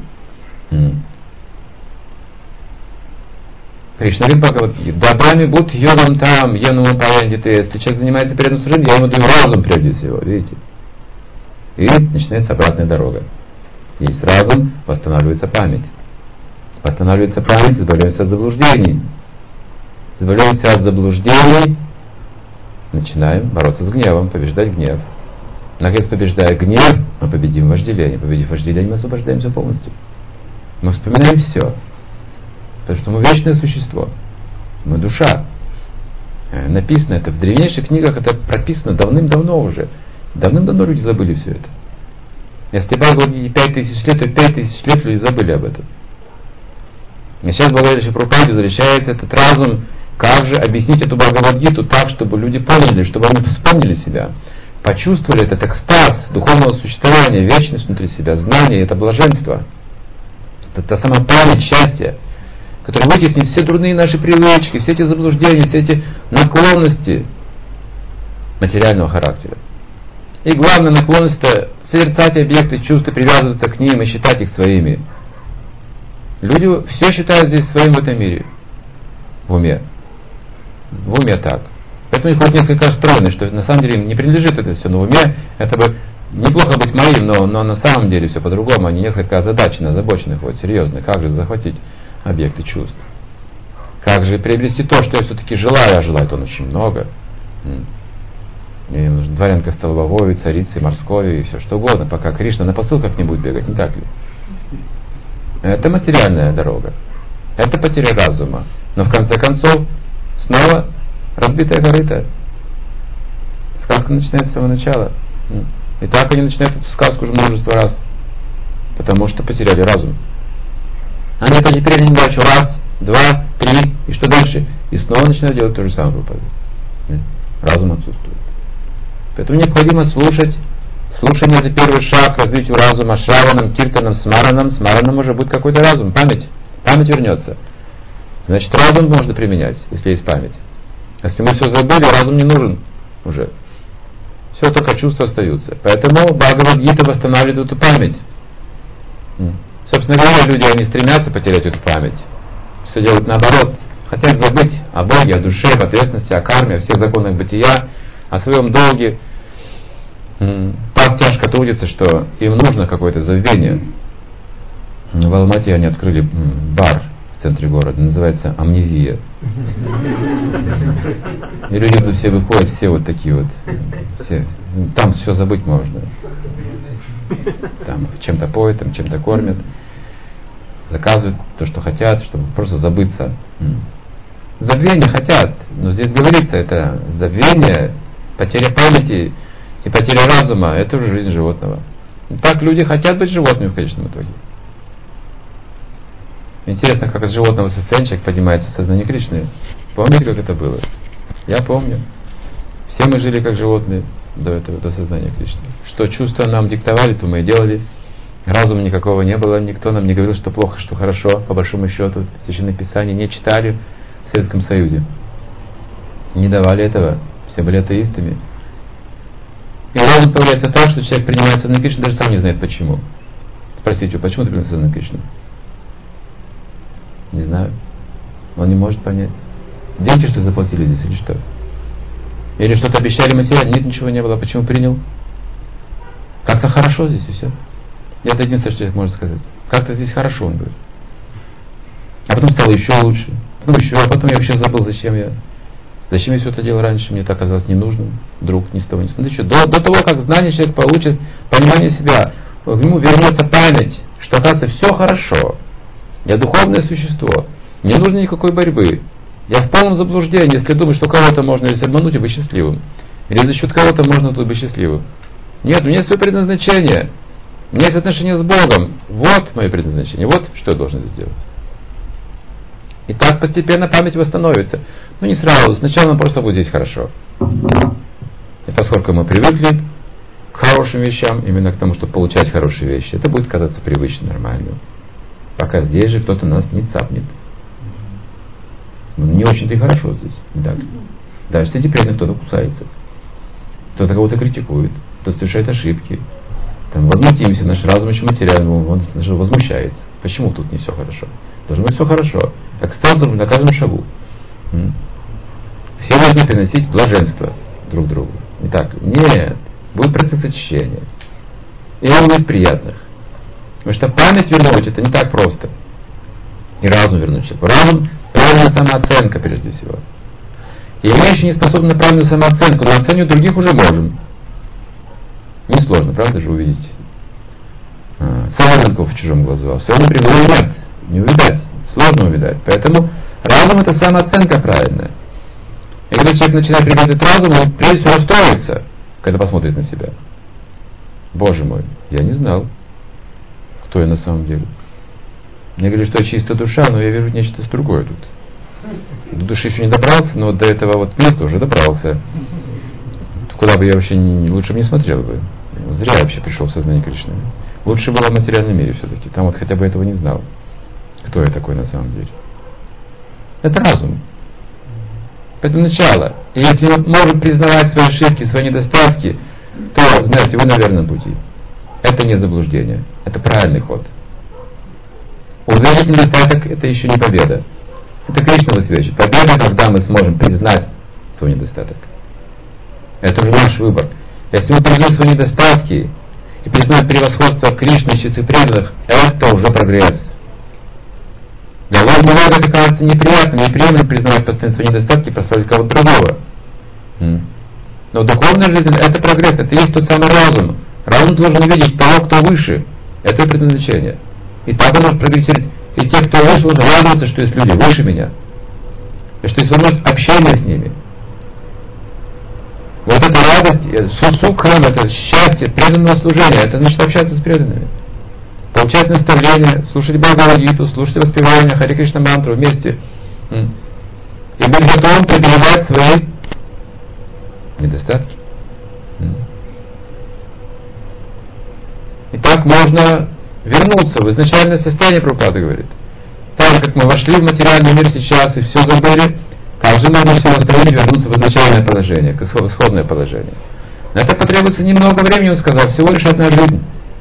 Кришна говорит, Дадами будь йогам там, енумам паянди. Если человек занимается преданным служением, я ему даю разум прежде всего, видите? И начинается обратная дорога. Есть разум, восстанавливается память. Восстанавливается память, избавляемся от заблуждений. Избавляемся от заблуждений, начинаем бороться с гневом, побеждать гнев. Наконец, побеждая гнев, мы победим вожделение. Победив вожделение, мы освобождаемся полностью. Мы вспоминаем все. Потому что мы вечное существо. Мы душа. Написано это в древнейших книгах, это прописано давным-давно уже. Давным-давно люди забыли все это. Если Бхагавад-гите пять тысяч лет, то пять тысяч лет люди забыли об этом. И сейчас благодаря Шри-Прабхупаде возвращается этот разум, как же объяснить эту Бхагавад-гиту так, чтобы люди поняли, чтобы они вспомнили себя, почувствовали этот экстаз духовного существования, вечность внутри себя, знание, это блаженство. Это та самая память счастья, которая вытеснит все дурные наши привычки, все эти заблуждения, все эти наклонности материального характера. И главная наклонность — это созерцать объекты чувств, привязываться к ним и считать их своими. Люди все считают здесь своим в этом мире. В уме. В уме так. Поэтому их вот несколько расстроены, что на самом деле им не принадлежит это все. Но в уме это бы неплохо быть моим, но, но на самом деле все по-другому. Они несколько озадачены, озабочены, вот, серьезно. Как же захватить объекты чувств? Как же приобрести то, что я все-таки желаю, а желает он очень много. Ей нужна дворянка столбовой, царицы морской и все что угодно, пока Кришна на посылках не будет бегать, не так ли? Это материальная дорога. Это потеря разума. Но в конце концов, снова разбитая корыта. Сказка начинается с самого начала. И так они начинают эту сказку уже множество раз. Потому что потеряли разум. Они потеряли неудачу раз, два, три, и что дальше? И снова начинают делать то же самое. Разум отсутствует. Поэтому необходимо слушать. Слушание — это первый шаг к развитию разума. Шраванам, киртанам, смаранам. Смаранам уже будет какой-то разум, память. Память вернется. Значит, разум можно применять, если есть память. Если мы все забыли, разум не нужен уже. Все, только чувства остаются. Поэтому Бхагавад-гита восстанавливает эту память. Собственно говоря, люди, они стремятся потерять эту память. Все делают наоборот. Хотят забыть о Боге, о душе, об ответственности, о карме, о всех законах бытия, о своем долге. так тяжко трудятся, что им нужно какое-то забвение. В Алмате они открыли бар в центре города, называется «Амнезия». И люди тут все выходят, все вот такие вот, все, там все забыть можно. Там чем-то поют, там чем-то кормят, заказывают то, что хотят, чтобы просто забыться. Забвение хотят, но здесь говорится, это забвение, потеря памяти и потеря разума, это уже жизнь животного. И так люди хотят быть животными в конечном итоге. Интересно, как из животного состояния человек поднимается в сознание Кришны. Помните, как это было? Я помню. Все мы жили как животные до этого, до сознания Кришны. Что чувства нам диктовали, то мы и делали. Разума никакого не было, никто нам не говорил, что плохо, что хорошо, по большому счету. Священное Писание не читали в Советском Союзе. Не давали этого. Все были атеистами. И разум появляется так, что человек принимает сознание Кришны, даже сам не знает почему. Спросите, почему ты принимаешь сознание Кришны? Не знаю. Он не может понять. Деньги что заплатили здесь или что? Или что-то обещали материально? Нет, ничего не было. Почему принял? Как-то хорошо здесь и все. Это единственное, что человек может сказать. Как-то здесь хорошо, он говорит. А потом стало еще лучше. Потом еще, а потом я вообще забыл, зачем я. Зачем я все это делал раньше, мне так казалось ненужным. Вдруг ни с того ни с того. Еще до, до того, как знание человек получит, понимание себя, ему вернется память, что оказывается все хорошо. Я духовное существо. Не нужно никакой борьбы. Я в полном заблуждении, если думаю, что кого-то можно здесь обмануть и быть счастливым. Или за счет кого-то можно тут быть счастливым. Нет, у меня есть свое предназначение. У меня есть отношения с Богом. Вот мое предназначение. Вот что я должен сделать. И так постепенно память восстановится. Но не сразу. Сначала нам просто будет здесь хорошо. И поскольку мы привыкли к хорошим вещам, именно к тому, чтобы получать хорошие вещи, это будет казаться привычно, нормальным. Пока здесь же кто-то нас не цапнет. Не очень-то и хорошо здесь. Так. Даже если теперь кто-то кусается. Кто-то кого-то критикует. Кто-то совершает ошибки. Там, возмутимся, наш разум еще материальный, он возмущается. Почему тут не все хорошо? Должно быть все хорошо. Экстаз на каждом шагу. М? Все должны приносить блаженство друг другу. Итак, нет. Будет процесс очищения. И он будет приятных. Потому что память вернуть это не так просто. И разум вернуть человеку. Разум — правильная самооценка прежде всего. И мы еще не способны на правильную самооценку, но оценивать других уже можем. Несложно, правда же, увидеть а, соломинку в чужом глазу, а все напрямую нет, не увидать, сложно увидать. Поэтому разум — это самооценка правильная. И когда человек начинает применять разум, он прежде всего расстроится, когда посмотрит на себя. Боже мой, я не знал, кто я на самом деле. Мне говорили, что я чистая душа, но я вижу нечто другое тут. До души еще не добрался, но вот до этого вот места уже добрался. Куда бы я вообще не, лучше бы не смотрел бы. Зря я вообще пришел в сознание Кришны. Лучше было в материальном мире все-таки. Там вот хотя бы этого не знал. Кто я такой на самом деле. Это разум. Это начало. И если мы можем признавать свои ошибки, свои недостатки, то, знаете, вы на верном пути. Это не заблуждение. Это правильный ход. Узрить недостаток — это еще не победа. Это Кришна высвечивает. Победа, когда мы сможем признать свой недостаток. Это уже наш выбор. Если мы признаем свои недостатки и признаем превосходство Кришны и чистых преданных, это уже прогресс. Для вас много это кажется неприятным, неприемлемо признавать постоянно свои недостатки и прославить кого-то другого. Но духовная жизнь — это прогресс, это и есть тот самый разум. Разум должен увидеть того, кто выше. Это его предназначение. И так он может прогрессировать. И те, кто выше, должны радоваться, что есть люди выше меня. И что есть возможность общения с ними. Вот эта радость, сукхам, это счастье преданного служения, это значит общаться с преданными. Получать наставления, слушать Бхагавад-гиту, слушать воспевания Харе Кришна мантру вместе. И быть готовым преодолевать свои недостатки. И так можно вернуться в изначальное состояние, Прабхупада говорит. Так же, как мы вошли в материальный мир сейчас и все забыли, также нужно все восстановить, вернуться в изначальное положение, к исходное положение. На это потребуется немного времени, он сказал, всего лишь одна жизнь.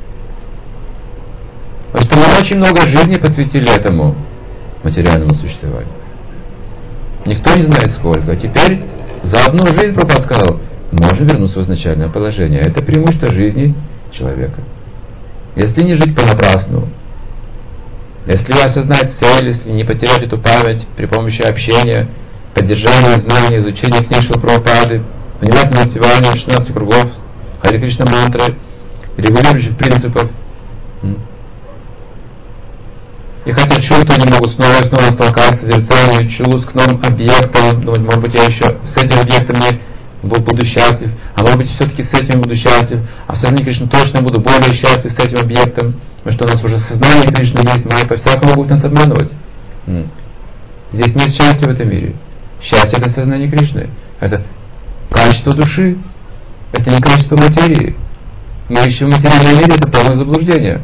Потому что мы очень много жизни посвятили этому материальному существованию. Никто не знает сколько. А теперь за одну жизнь, Прабхупада сказал, можно вернуться в изначальное положение. Это преимущество жизни человека. Если не жить понапрасну, если осознать цель, если не потерять эту память при помощи общения, поддержания знаний, изучения книг Шрила Прабхупады, внимательного напевания шестнадцати кругов, Харе Кришна мантры, регулирующих принципов. И хотя чувства они могут снова и снова столкаться с созерцанием чувств к новым объектам, думать, может быть, я еще с этим объектом не буду счастлив, а может быть, все-таки с этим буду счастлив, а в сознании Кришны точно буду более счастлив с этим объектом, потому что у нас уже сознание Кришны есть, майя по-всякому будут нас обманывать. Здесь нет счастья в этом мире. Счастье — это сознание Кришны. Это качество души. Это не качество материи. Мы ищем в материальном мире, это полное заблуждение.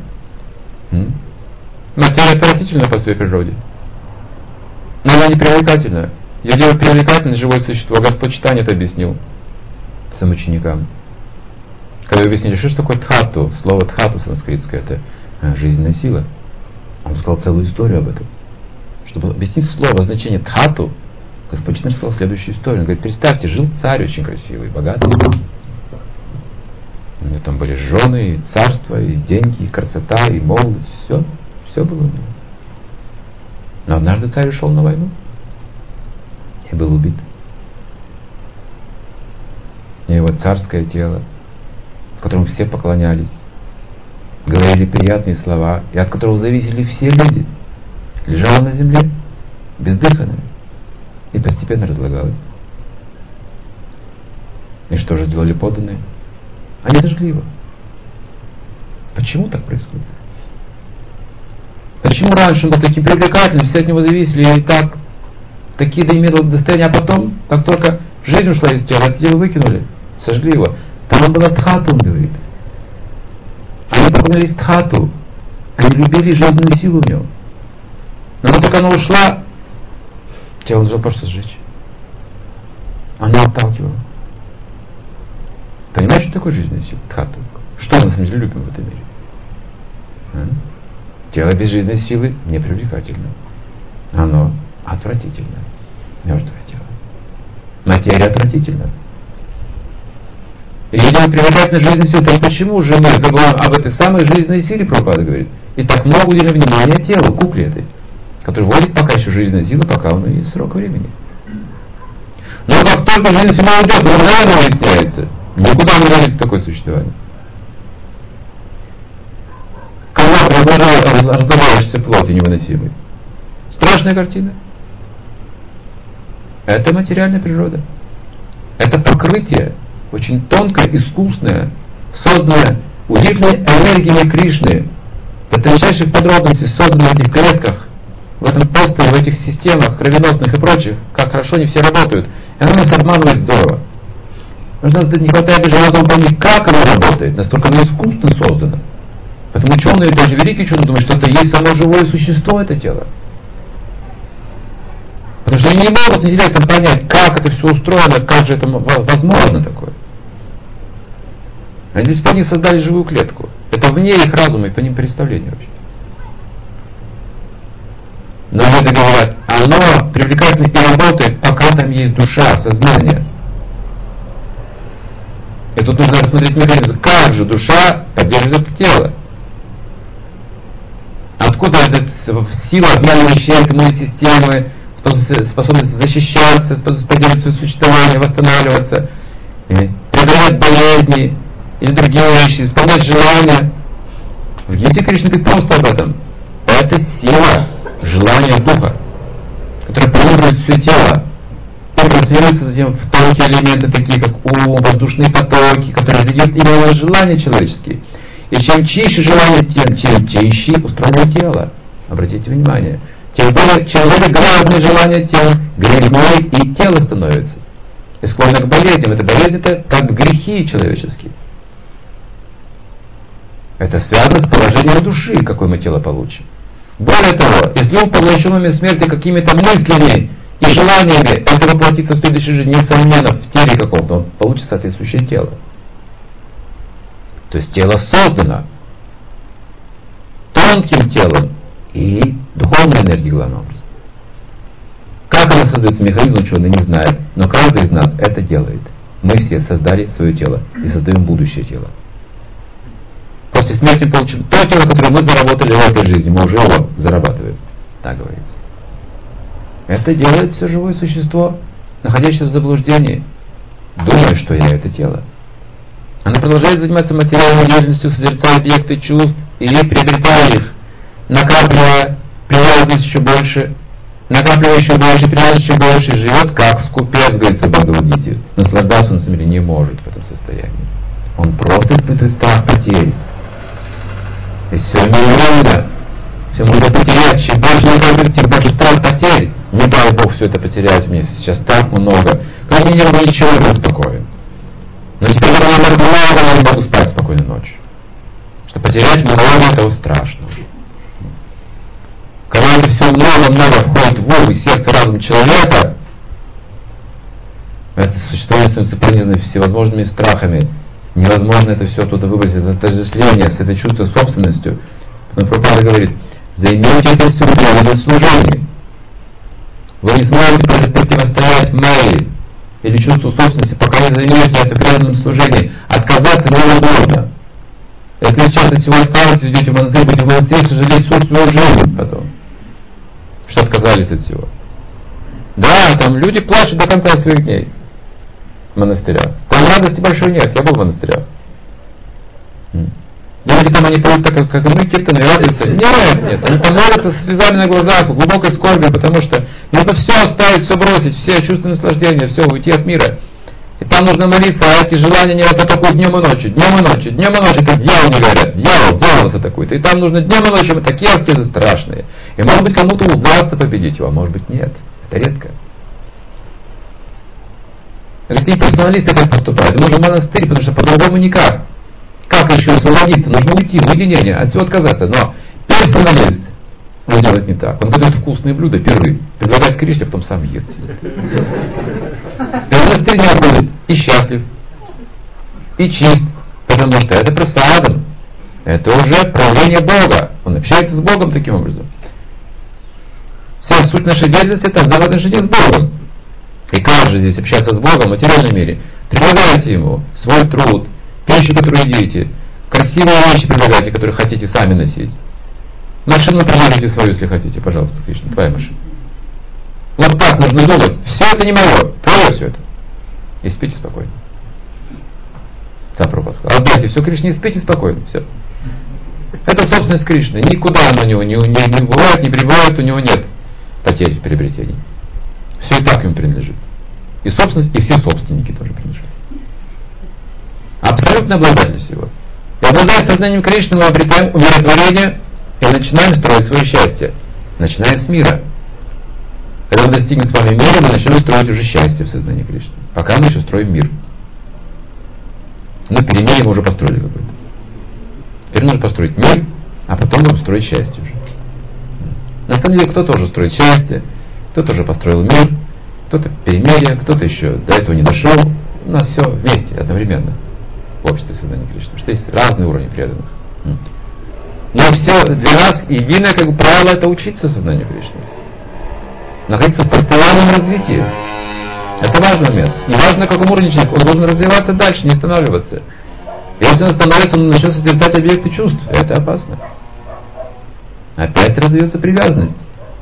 Материя отвратительна по своей природе. Но она не привлекательна. Я делаю привлекательное живое существо. Господь Чайтанья это объяснил своим ученикам. Когда объяснили, что же такое дхату, слово дхату санскритское, это жизненная сила. Он сказал целую историю об этом. Чтобы объяснить слово, значение дхату, Господь Чайтанья сказал следующую историю. Он говорит, представьте, жил царь очень красивый, богатый. У него там были жены, и царство, и деньги, и красота, и молодость, все. Все было у него. Но однажды царь ушел на войну и был убит. И его царское тело, которому все поклонялись, говорили приятные слова, и от которого зависели все люди, лежало на земле, бездыханное, и постепенно разлагалось. И что же сделали подданные? Они сожгли его. Почему так происходит? Почему раньше он был таким привлекательным, все от него зависели, и так, такие да имели достояния, а потом, как только жизнь ушла из тела, это тело выкинули, сожгли его. Там была дхату, он говорит. Они поклонялись дхату, они любили жизненную силу в нем. Но как только она ушла, тело нужно просто сжечь. Она отталкивала. Понимаете, что такое жизненная сила? Дхату. Что мы на самом деле любим в этом мире? А? Тело без жизненной силы не привлекательно. Оно отвратительно. Мертвое тело. Материя отвратительна. И если мы привлекательны жизненной силы, то почему же мы забываем об этой самой жизненной силе, Прабхупада говорит, и так много уделяем внимания телу, кукле этой, который вводит пока еще жизненная сила, пока у нее есть срок времени. Но как только жизненная сила уйдет, она мгновенно выясняется. Никуда не годится такое существование. Когда разлагаешься плоть и невыносимый. Страшная картина. Это материальная природа. Это покрытие, очень тонкое, искусное, созданное удивительной энергией Кришны, до тончайших подробностей, созданное в этих клетках, в этом постере, в этих системах кровеносных и прочих, как хорошо они все работают. И она нас обманывает здорово. Потому что не хватает даже разума понять, как она работает, настолько она искусственно создана. Поэтому ученые, даже великие ученые, думают, что это есть само живое существо, это тело. Потому что они не могут интеллектом понять, как это все устроено, как же это возможно такое. Они здесь по ним создали живую клетку. Это вне их разума и по ним представления вообще. Но это говорят, оно привлекательно и работает, пока там есть душа, сознание. И тут нужно рассмотреть механизм, как же душа поддерживает это тело. Откуда эта сила обманывающая иммунной системы, способность защищаться, способность поддерживать свое существование, восстанавливаться, преодолевать болезни или другие вещи, исполнять желания. В Гите Кришны ты просто об этом. Это сила желания духа, которая пронизывает все тело и трансформируется затем в тонкие элементы, такие как ум, воздушные потоки, которые ведут именно желания человеческие. И чем чище желание, тем, чем чище устроено тело. Обратите внимание. Тем более, чем более грязное желание, тем грязнее и тело становится. И склонно к болезням. Это болезнь, это как грехи человеческие. Это связано с положением души, какое мы тело получим. Более того, если он поглощен в момент смерти какими-то мыслями и желаниями, это воплотится в следующей жизни, несомненно, в теле каком-то, он получит соответствующее тело. То есть тело создано тонким телом и духовной энергией, главным образом. Как она создается, механизм ученый не знает, но каждый из нас это делает. Мы все создали свое тело и создаем будущее тело. После смерти мы получим то тело, которое мы заработали в этой жизни. Мы уже его зарабатываем. Так говорится. Это делает все живое существо, находящееся в заблуждении, думая, что я это тело. Она продолжает заниматься материальной деятельностью, созерцая объекты чувств и приобретая их, накапливая привязанность еще больше, накапливая еще больше, привязанность еще больше, и живет как скупец, говорится в Бхагавад-гите. Наслаждаться он на самом деле не может в этом состоянии. Он просто испытывает страх потери. И все невременно. Все можно потерять. Чем больше накапливать, тем больше страх потерь. Не дай Бог все это потерять. Мне сейчас так много. Как я не могу ничего, я был спокоен. Но теперь я много, много, я не могу спать спокойно ночью. Что потерять много этого страшно. Когда это все много-много входит в ум и сердце, разум человека, это существование становится пронизано всевозможными страхами. Невозможно это все оттуда выбросить, это отождествление с этой чувством собственностью. Потом Прабхупада говорит: займите это все преданное служение. Вы не сможете противостоять Майе или чувству собственности, пока не займете это преданным служением. Отказаться невозможно. Если сейчас от всего останетесь, идете в монастырь, будете в монастыре, сожалеть всю свою жизнь потом, что отказались от всего. Да, там люди плачут до конца своих дней в монастырях. Там радости большой нет, я был в монастырях. Люди там, они поют так, как мы, те, кто не радуются. Нет, нет, они там молятся с слезами на глазах, в глубокой скорби, потому что нужно все оставить, все бросить, все чувства наслаждения, все, уйти от мира. И там нужно молиться, а эти желания не вас атакуют днем и ночью, днем и ночью, днем и ночью, как дьявол не говорят, дьявол, дьявол вас атакует. И там нужно днем и ночью, вот такие аскезы страшные. И может быть кому-то удастся победить его, а может быть нет. Это редко. Такие персоналисты как поступают? Нужен монастырь, потому что по-другому никак. Как еще освободиться? Нужно уйти в уединение, от всего отказаться. Но персоналист, он делает не так. Он готовит вкусные блюда, пиры, предлагает Кришне, а потом сам ест. И монастырь не уходит и счастлив, и чист, потому что это просадом. Это уже проявление Бога. Он общается с Богом таким образом. Вся суть нашей деятельности — это взаимоотношения с Богом. И как же здесь общаться с Богом в материальном мире? Предлагайте Ему свой труд, пищу, которую едите, красивые вещи предлагайте, которые хотите сами носить. Машину предлагайте свою, если хотите, пожалуйста, Кришна, твоя машина. Вот так нужно думать. Все это не мое, твое все это. И спите спокойно. Прабхупада сказал: отдайте все Кришне и спите спокойно. Все. Это собственность Кришны. Никуда оно у него не, не, не бывает, не прибывает, у него нет потерь, приобретений. Все и так ему принадлежит. И собственность, и все собственники тоже принадлежат. Абсолютно обладатель всего. И обладая сознанием Кришны, мы обретаем умиротворение и начинаем строить свое счастье. Начинаем с мира. Когда мы достигнем с вами мира, мы начнем строить уже счастье в сознании Кришны. Пока мы еще строим мир. Ну, перемирие мы уже построили какое-то. Теперь нужно построить мир, а потом будем строить счастье уже. На самом деле, кто тоже строит счастье, кто-то уже построил мир, кто-то перемирие, кто-то еще до этого не дошел. У нас все вместе, одновременно. В обществе сознания Кришны. Потому что есть разные уровни преданных. Но все для нас единое, как правило, это учиться сознанию Кришны. Находиться в постоянном развитии. Это важный момент. Не важно, на каком уровне человек, он должен развиваться дальше, не останавливаться. Если он остановится, он начнет созерцать объекты чувств. Это опасно. Опять развьется привязанность.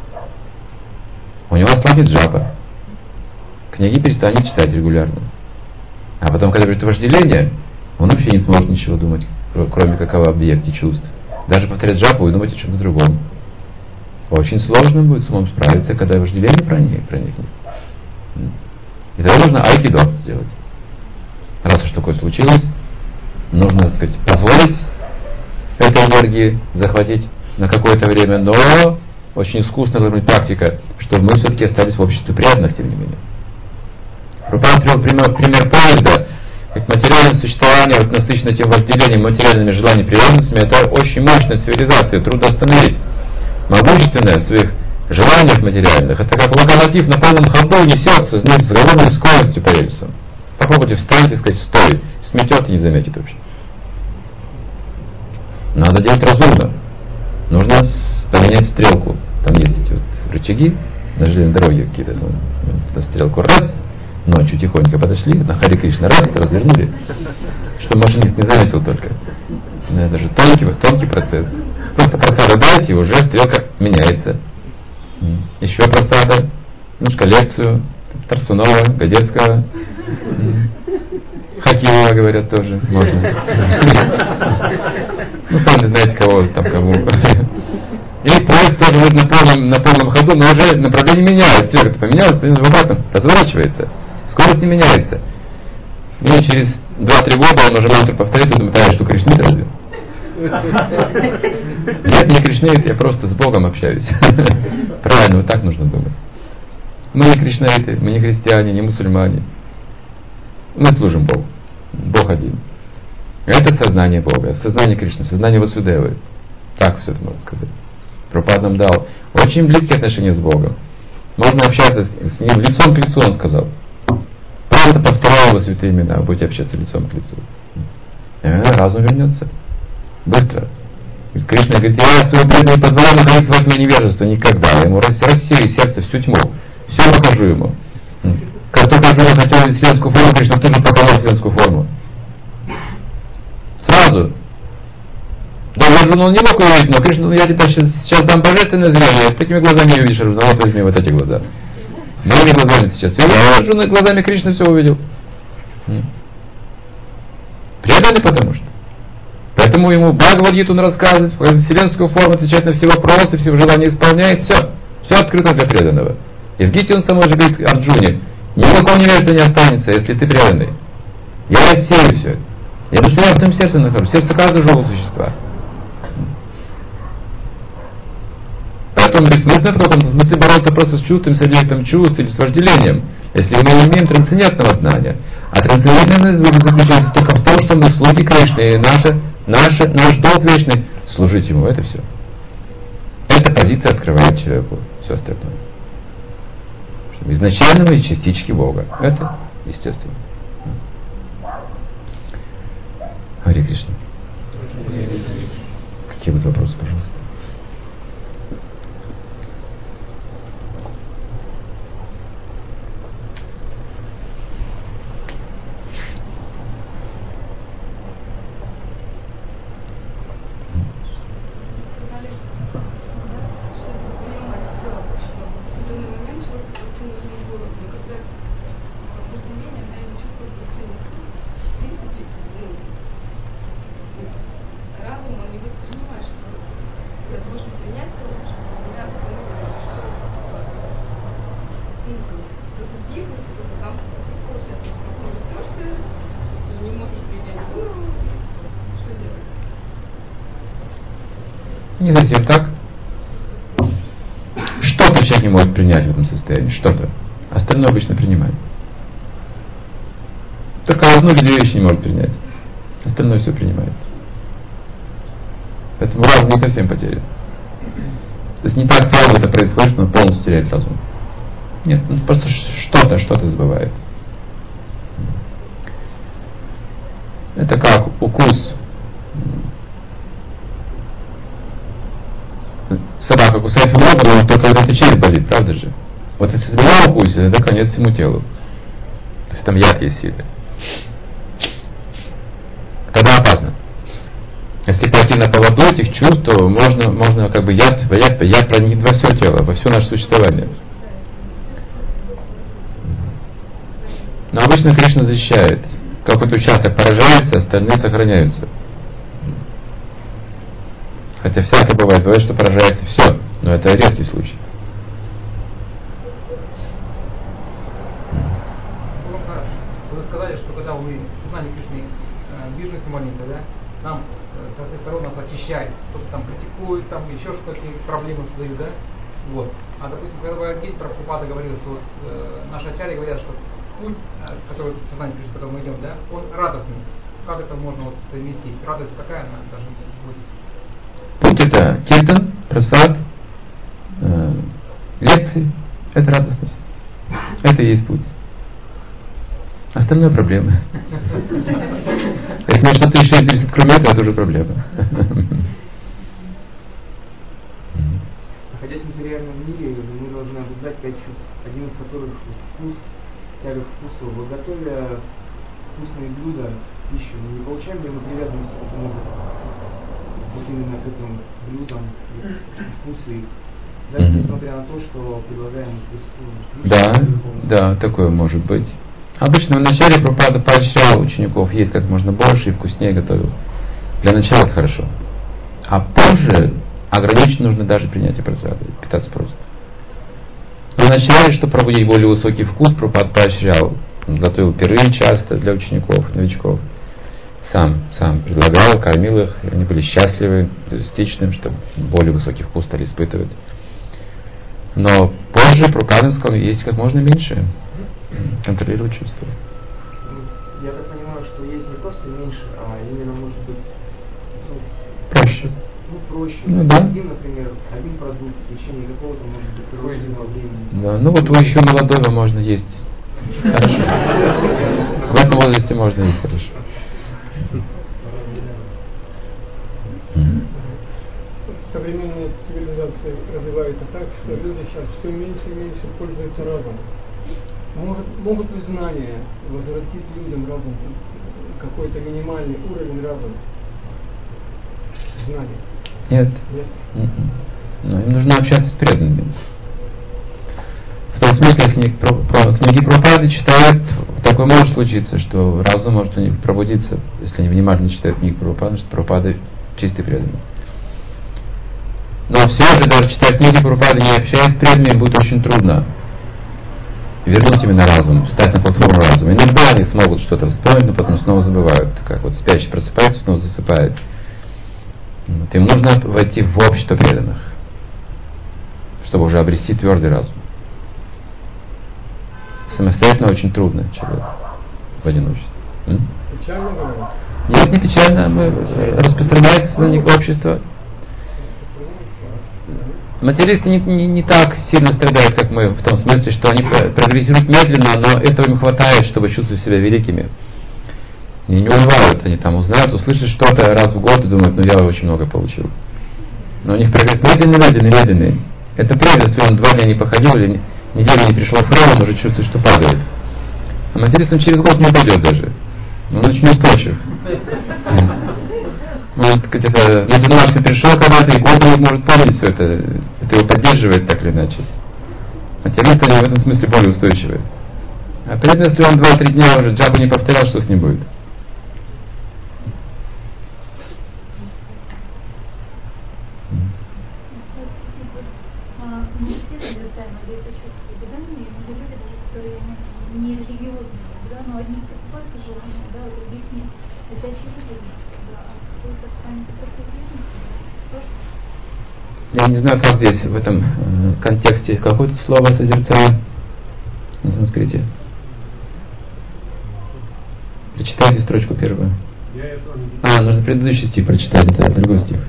У него ослабнет джапа. Книги перестанет читать регулярно. А потом, когда будет вожделение, он вообще не сможет ничего думать, кроме как об объекте чувств. Даже повторять джапу и думать о чем-то другом. Очень сложно будет с умом справиться, когда вожделение проникнет. И тогда нужно айкидо сделать. Раз уж такое случилось, нужно, так сказать, позволить этой энергии захватить на какое-то время, но очень искусно должна быть практика, чтобы мы все-таки остались в обществе преданных, тем не менее. Прабхупада привел пример, пример поезда, как материальное существование, вот насыщенное тем вожделением, материальными желаниями, привязанностями, это очень мощная цивилизация, трудно остановить. Могущественная в своих желаниях материальных, это как локомотив на полном ходу несется, знаете, с огромной скоростью по рельсам. Попробуйте встать и сказать стой, сметет и не заметит вообще. Надо делать разумно. Нужно поменять стрелку. Там есть вот рычаги на железной дороге какие-то. Ну, стрелку раз, ночью тихонько подошли, на Харе Кришна, раз, развернули, чтобы машинист не заметил только. Но это же тонкий, тонкий процесс. Просто просада дайте, и уже стрелка меняется. Еще просада, немножко лекцию, Тарсунова, Годецкого, Хакимова, говорят, тоже можно. Ну, сами знаете, кого там, кому. И поезд тоже вот на полном, на полном ходу, но уже направление меняется. Стрелка поменялась, в обратном, разворачивается. Скорость не меняется. И через два-три года он уже мантру повторит, и думает, а что, Кришнит разве? Нет, не Кришнит, я просто с Богом общаюсь. Правильно, вот так нужно думать. Мы не кришнаиты, мы не христиане, не мусульмане. Мы служим Богу. Бог один. Это сознание Бога, сознание Кришны, сознание Васудевы. Так все это можно сказать. Прабхупада нам дал очень близкие отношения с Богом. Можно общаться с Ним лицом к лицу, Он сказал. Просто повторяй Его святые имена, будете общаться лицом к лицу. И разум вернется. Быстро. Кришна говорит, я своего преданного не позволяю находиться в тьме невежества никогда. Я ему рассею сердце всю тьму. Все покажу ему. Как только Арджуна хотел вселенскую форму, Кришна тут же показал вселенскую форму. Сразу. Да, Арджуна он не мог увидеть, но Кришна, ну я тебе сейчас, сейчас дам божественное зрение, такими глазами не увидишь, Арджуна, вот возьми вот эти глаза. Моими глазами сейчас. И Арджуна глазами Кришны все увидел. Преданный потому что. Поэтому ему Бхагавад-гиту он рассказывает, вселенскую форму, отвечает на все вопросы, все желания исполняет, все. Все открыто для преданного. И в Гите он самой же говорит Арджуне, никакого невежества не останется, если ты преданный. Я рассею все. Я постоянно в твоем сердце нахожусь, сердце каждого живого существа. Поэтому бессмысленно в каком-то смысле бороться просто с чувством, с объектом чувств или с вожделением, если мы не имеем трансцендентного знания. А трансцендентное заключается только в том, что мы слуги Кришны, и наше, наше, наш долг вечный служить Ему. Это все. Эта позиция открывает человеку все остальное. Изначально мы частички Бога. Это естественно. Харе Кришна. Какие будут вопросы, пожалуйста? Не совсем так. Что-то человек не может принять в этом состоянии. Что-то. Остальное обычно принимает. Только одну или две вещи не может принять. Остальное все принимает. Поэтому разум не совсем потерян. То есть не так сразу это происходит, что он полностью теряет разум. Нет, он просто что-то, что-то забывает. Это как укус. Собака кусает много, но только когда сечение болит, правда же? Вот если змея укусит, это конец всему телу. То есть там яд есть сильный. Тогда опасно. Если пойти на поводу этих чувств, то можно, можно как бы яд, яд, яд проникнет во все тело, во все наше существование. Но обычно Кришна защищает. Какой-то участок поражается, остальные сохраняются. Хотя всякое бывает, бывает, что поражается все, но это редкий случай. Вы сказали, что когда мы знание Кришны движемся молитвы, да, нам со всех сторон нас очищает, кто-то там критикует, там еще что-то, проблемы создают, да? Вот. А допустим, когда вы Гите Прабхупада говорил, что вот, э, наши ачарьи говорят, что путь, который сознание Кришны, который мы идем, да, он радостный. Как это можно вот совместить? Радость какая она должна быть? Путь это киртан, прасад, э, лекции, это радостность. Это и есть путь. Остальное проблемы. Если что-то еще интересует, кроме этого, это уже проблема. Находясь в материальном мире, мы должны обуздать пять чувств, один из которых вкус, тяга к вкусу. Вот готовя вкусные блюда, пищу, мы не получаем ли мы привязанность таким образом? Вот именно к этим блюдам, вкусу их. Даже Mm-hmm. несмотря на то, что предлагаем вкусу. Да, да, такое может быть. Обычно вначале Прабхупада поощрял учеников есть как можно больше и вкуснее готовил. Для начала это хорошо. А позже ограничить нужно даже принятие прасады, питаться просто. Но вначале, чтобы пробудить более высокий вкус, Прабхупада поощрял. Он готовил пиры часто для учеников, новичков. Сам, сам предлагал, кормил их, и они были счастливы, эгоистичным, чтобы более высокий вкус стали испытывать. Но позже Прабхупада сказал, есть как можно меньше, контролировать чувства. Я так понимаю, что есть не просто меньше, а именно может быть ну, проще. Ну проще. Ну, да. Один, например, один продукт в течение какого-то может быть продолжительного времени. Да, ну вот вы еще молодой, вам можно есть. Хорошо. В этом возрасте можно есть хорошо. Современная цивилизация развивается так, что люди сейчас все меньше и меньше пользуются разумом. Может, могут ли знания возвратить людям разум, какой-то минимальный уровень разума? Знания? Нет. Нет? Но им нужно общаться с преданными. В том смысле, если книги, про, про, книги Прабхупады читают, такое может случиться, что разум может у них пробудиться, если они внимательно читают книги Прабхупады, что Прабхупада чистый преданный. Но все же, даже читая книги Прабхупады, не общаясь с преданными, будет очень трудно вернуть именно разум, встать на платформу разума. Иногда они смогут что-то вспомнить, но потом снова забывают. Как вот спящий просыпается, снова засыпает. Вот. Им нужно войти в общество преданных, чтобы уже обрести твердый разум. Самостоятельно очень трудно человек в одиночестве. М? Печально говорить? Нет, не печально. Мы распространяется на них общество. Материалисты не, не, не так сильно страдают, как мы, в том смысле, что они прогрессируют медленно, но этого им хватает, чтобы чувствовать себя великими. Они не унывают, они там узнают, услышат что-то раз в год и думают, ну я очень много получил. Но у них прогресс медленный, медленный, медленный. Это правда, если он два дня не походил или неделю не пришел в храм, он уже чувствует, что падает. А материалист он через год не упадет даже. Он очень устойчив. Может, где-то на двенадцать пришел когда-то, и год он может помнить все это. Это его поддерживает так или иначе. Материалисты они в этом смысле более устойчивые. А при этом, если он два-три дня уже джабу не повторял, что с ним будет? Не религиозные, да, но одни покупают желания, да, у других нет. Это очевидно, да, а какой-то станет просто Я не знаю, как здесь в этом э, контексте какое-то слово созерцаю на санскрите. Прочитайте строчку первую. А, нужно предыдущий стих прочитать, это другой стих.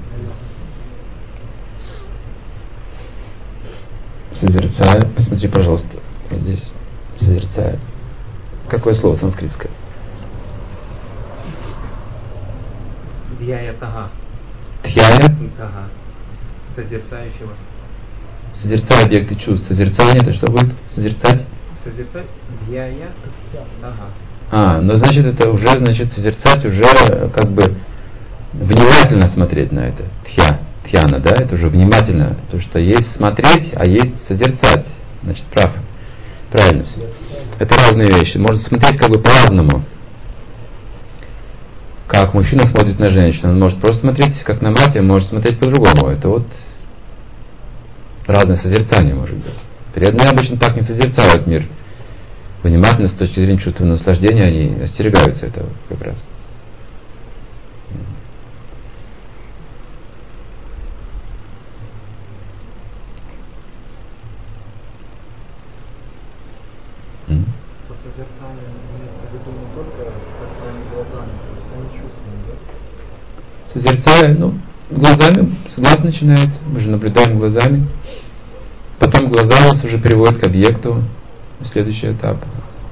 Созерцаю. Посмотри, пожалуйста, вот здесь. Созерцаю. Какое слово санскритское? Дьяя тага. Тхьяя? Тага. Созерцающего. Созерцая объекты чувств. Созерцание это что будет? Созерцать? Созерцать. Дьяя тага. А, ну значит это уже, значит, созерцать уже как бы внимательно смотреть на это. Тхья. Тхьяна, да? Это уже внимательно. То, что есть смотреть, а есть созерцать. Значит, прав. Правильно все. Это разные вещи. Можно смотреть как бы по-разному. Как мужчина смотрит на женщину. Он может просто смотреть как на мать, а может смотреть по-другому. Это вот разное созерцание может быть. Преданные обычно так не созерцают мир. Внимательно с точки зрения чувственного наслаждения они остерегаются этого как раз. Под созерцанием имеется в виду не только созерцание глазами, то есть самим чувствами, да? Созерцая, ну, глазами, с глаз начинается, мы же наблюдаем глазами. Потом глаза нас уже приводят к объекту, следующий этап.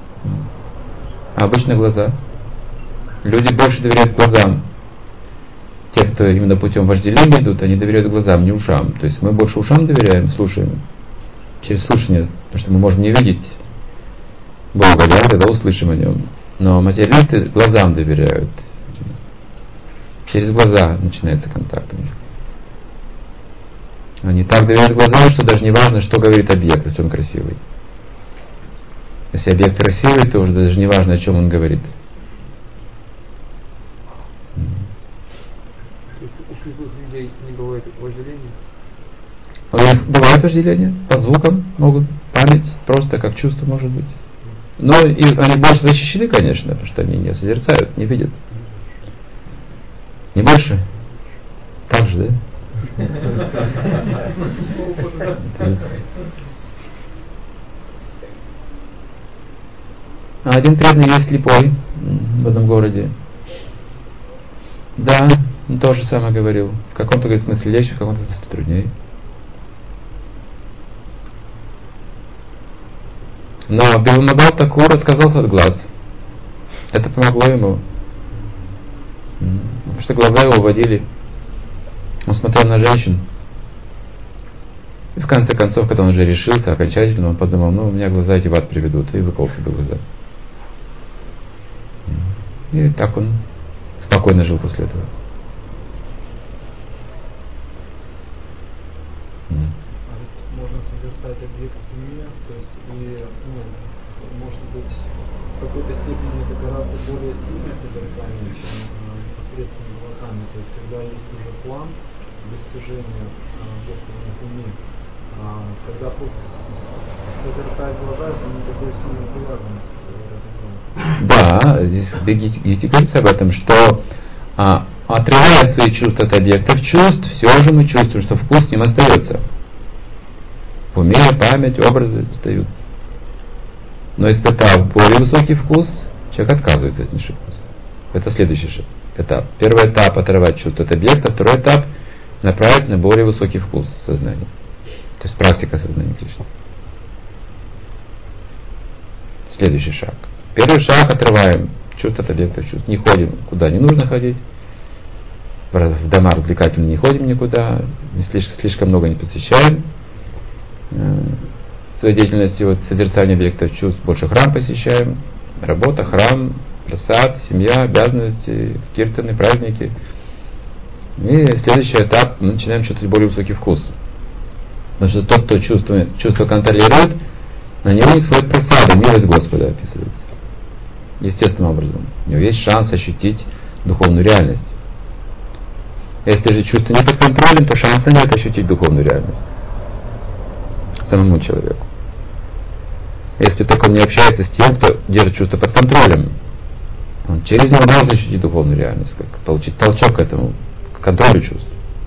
А обычно глаза. Люди больше доверяют глазам. Те, кто именно путем вожделения идут, они доверяют глазам, не ушам. То есть мы больше ушам доверяем, слушаем. Через слушание, потому что мы можем не видеть Бога, да, тогда услышим о нем. Но материалисты глазам доверяют. Через глаза начинается контакт у них. Они так доверяют глазам, что даже не важно, что говорит объект, если он красивый. Если объект красивый, то уже даже не важно, о чем он говорит. У слепых людей не бывает вожделения? У них бывает вожделение, по звукам могут, память, просто как чувство может быть. Но и они больше защищены, конечно, потому что они не созерцают, не видят. Не больше? Так же, да? Один преданный есть слепой в одном городе. Да, он тоже самое говорил. В каком-то, говорит, смысле легче, в каком-то смысле труднее. Но Бивамабхал Такур отказался от глаз. Это помогло ему. Потому что глаза его уводили. Он смотрел на женщин. И в конце концов, когда он уже решился окончательно, он подумал, ну, у меня глаза эти в ад приведут. И выколол себе глаза. И так он спокойно жил после этого. Можно созерцать объект уме, то есть и, ну, может быть, в какой-то степени это гораздо более сильное созерцание, чем э, непосредственно глазами. То есть когда есть уже план достижения э, объекта в уме, э, когда просто созерцать глаза, это не такой сильной привязанности развивает. Да, здесь Гити говорится об этом, что а, отрывая свои чувства от объектов чувств, все же мы чувствуем, что вкус с ним остается. В уме, память, образы остаются. Но испытав более высокий вкус, человек отказывается от низшего вкуса. Это следующий этап. Первый этап — отрывать чувства от объекта, второй этап — направить на более высокий вкус сознания. То есть практика сознания Кришны. Следующий шаг. Первый шаг — отрываем чувства от объектов чувств. Не ходим куда не нужно ходить. В дома развлекательно не ходим никуда. Не слишком, слишком много не посещаем. В своей деятельности вот, созерцания объектов чувств больше храм посещаем. Работа, храм, прасад, семья, обязанности, киртаны, праздники. И следующий этап — мы начинаем чувствовать более высокий вкус. Потому что тот, кто чувство, чувство контролирует, на него не сходит прасада, милость Господа описывается. Естественным образом. У него есть шанс ощутить духовную реальность. Если же чувство не под контролем, то шанса нет ощутить духовную реальность самому человеку. Если только он не общается с тем, кто держит чувство под контролем, он через него может ощутить духовную реальность, как получить толчок к этому, к контролю чувств.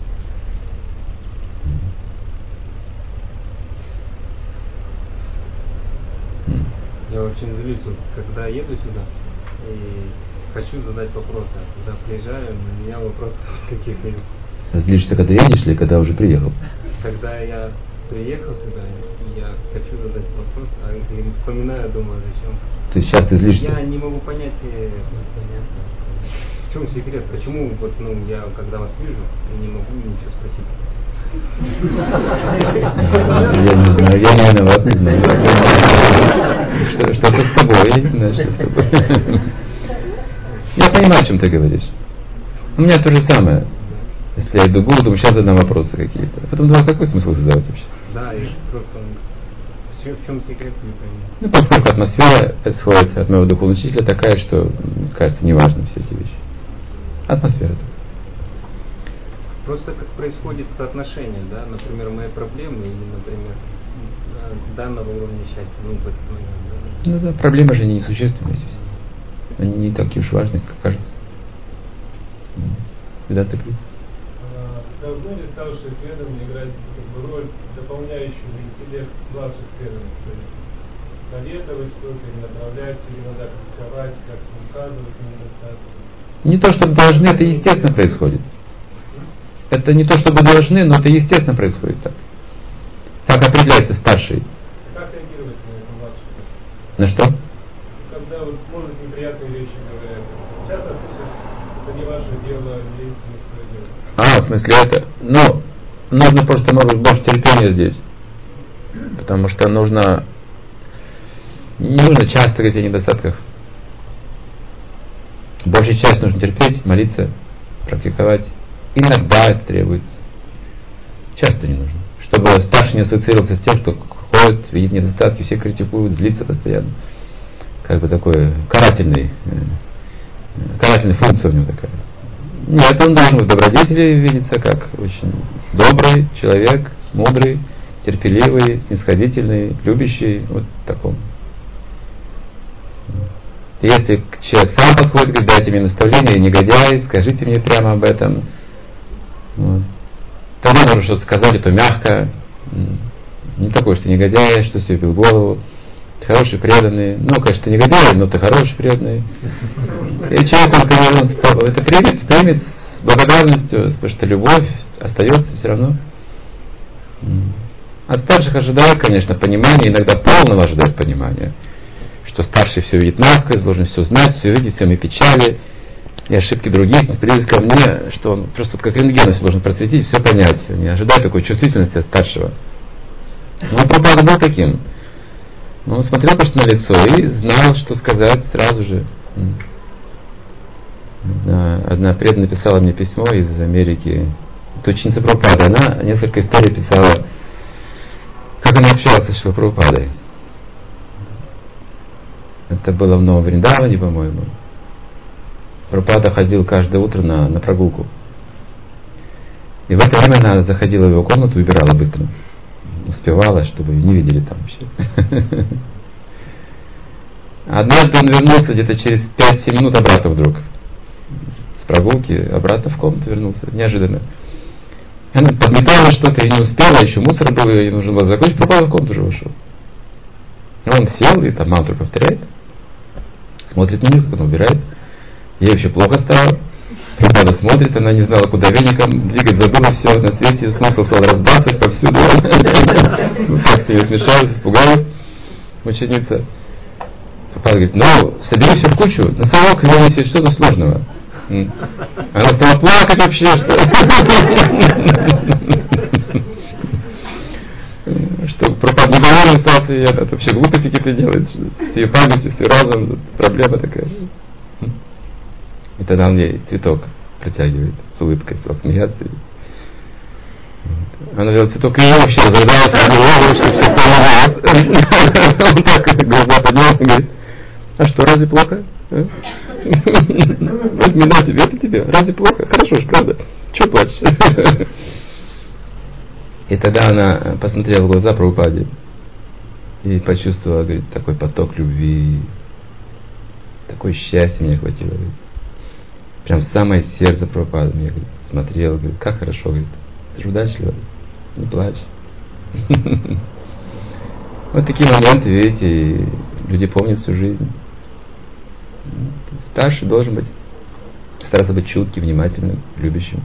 Я очень злюсь, вот, когда еду сюда и хочу задать вопросы, а когда приезжаю, у меня вопросов каких-то нет. Злишься, когда едешь или когда уже приехал? Когда я приехал сюда, я хочу задать вопрос, а и вспоминаю, думаю, зачем. То есть сейчас ты злишься? Я не могу понять, в чем секрет, почему вот, ну, я когда вас вижу, не могу ничего спросить. Я не знаю, я не виноват, не знаю. Что, что-то с тобой, я не знаю, что с тобой. Я понимаю, о чем ты говоришь. У меня то же самое. Если я иду гуглу, думаю, сейчас задам вопросы какие-то. Потом думаю, какой смысл задавать вообще? Да, и просто в чем секрет, не пойму. Ну, поскольку атмосфера исходит от моего духовного учителя такая, что, кажется, неважно все эти вещи. Атмосфера. Просто как происходит соотношение, да, например, мои проблемы и, например, данного уровня счастья, ну, в этот момент, да. Ну да, проблемы же не несущественные здесь. Они не такие уж важные, как кажется. Да, так ведь? Должны ли старшие преданные играть как бы, роль дополняющего интеллект младших преданных? То есть советовать что-то, или направлять, или иногда критиковать, как-то указывать на недостатки? Не то, чтобы должны, это естественно происходит. Это не то, чтобы должны, но это естественно происходит так. Так определяется старший. Как реагировать на это младший? На что? Когда вот, может, неприятные вещи говорят. Часто слышишь, это не ваше дело, лезть не свое дело. А, в смысле это? Ну, нужно просто, может быть, больше терпения здесь. Потому что нужно Не нужно часто говорить о недостатках. Большую часть нужно терпеть, молиться, практиковать. Иногда это требуется. Часто не нужно. Чтобы старший не ассоциировался с тем, кто ходит, видит недостатки, все критикуют, злится постоянно. Как бы такой карательный, карательная функция у него такая. Нет, он должен в добродетели видеться как очень добрый человек, мудрый, терпеливый, снисходительный, любящий, вот таком. Если человек сам подходит, говорит, дайте мне наставление, негодяй, скажите мне прямо об этом. Вот. Тогда можно что-то сказать, это мягко. Не такой, что негодяй, что себе бил голову. Ты хороший, преданный. Ну, конечно, ты негодяй, но ты хороший, преданный. И человек, он, конечно, это примет, примет с благодарностью, потому что любовь остается все равно. От старших ожидают, конечно, понимания, иногда полного ожидают понимания. Что старший все видит насквозь, должен все знать, все видеть, все мои печали и ошибки других, не справедливость ко мне, что он просто как рентген должен просветить, все понять. Не ожидает такой чувствительности от старшего. Но Прабхупада был таким. Он смотрел просто на лицо и знал, что сказать сразу же. Одна, одна преданная писала мне письмо из Америки. Это ученица Прабхупады. Она несколько историй писала, как она общалась с Шрилой Прабхупадой. Это было в Новом Вриндаване, по-моему. Прабхупада ходил каждое утро на, на прогулку. И в это время она заходила в его комнату и убирала быстро. Успевала, чтобы не видели там вообще. Однажды он вернулся где-то через пять-семь минут обратно вдруг. С прогулки обратно в комнату вернулся. Неожиданно. Она подметала что-то и не успела, еще мусор был, ей нужно было закончить, Прабхупада в комнату уже вышел. Он сел и там мантру повторяет. Смотрит на нее, как она убирает. Ей вообще плохо стало. Прабхупада смотрит, она не знала, куда веником двигать, забыла все на свете, смысл стал разбрасывать повсюду. Так все смешалась, испугалась ученица. Прабхупада говорит, ну, собери все в кучу, на совок его несет, что там сложного? Она стала плакать вообще, что... Что Прабхупада недоволен остался, и она вообще глупости какие-то делает, с ее памятью, с ее разумом, проблема такая. И тогда он ей цветок протягивает с улыбкой, смеяться. Она взяла цветок, и вообще разрыдалась, что все поломалось. Он так глаза поднял и говорит, а что, разве плохо? Возьми на тебе, это тебе, разве плохо? Хорошо ж, правда? Чего плачешь? И тогда она посмотрела в глаза Прабхупаде и почувствовала, говорит, такой поток любви, такое счастье мне охватило. Говорит. Прям в самое сердце Прабхупады мне говорит, смотрела, говорит, как хорошо, говорит, ты же удачлива, не плачь. Вот такие моменты, видите, люди помнят всю жизнь. Старший должен быть, стараться быть чутким, внимательным, любящим.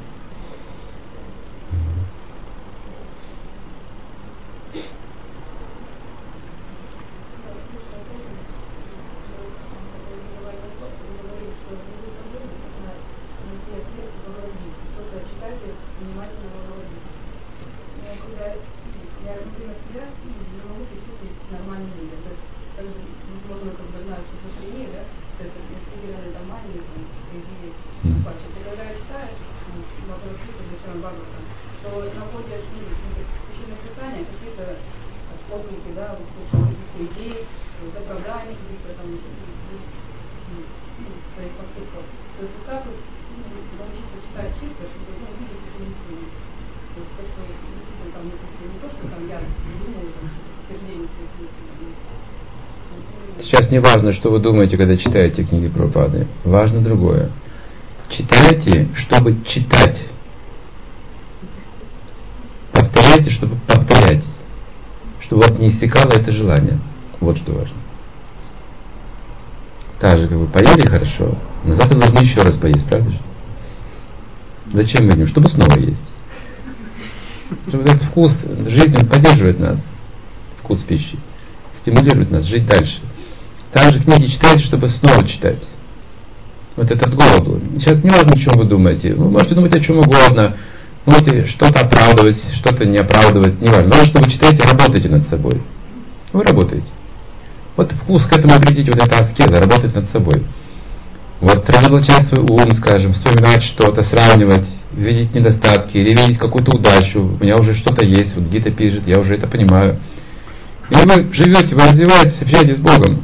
Сейчас не важно, что вы думаете, когда читаете книги Прабхупады. Важно другое. Читайте, чтобы читать. Повторяйте, чтобы повторять. Чтобы у вас не иссякало это желание. Вот что важно. Так же, как вы поели хорошо, но завтра должны еще раз поесть, правда же? Зачем мы едим? Чтобы снова есть. Чтобы этот вкус жизни, он поддерживает нас. Вкус пищи. Стимулирует нас жить дальше. Также книги читайте, чтобы снова читать. Вот этот голод. Сейчас не важно, о чем вы думаете. Вы можете думать о чем угодно. Можете что-то оправдывать, что-то не оправдывать. Не важно. Важно, что вы читаете, работаете над собой. Вы работаете. Вот вкус к этому определить, вот это аскеза, работать над собой. Вот разоблачать свой ум, скажем, вспоминать что-то, сравнивать, видеть недостатки или видеть какую-то удачу. У меня уже что-то есть, вот Гита пишет, я уже это понимаю. И вы живете, вы развиваетесь, общаетесь с Богом.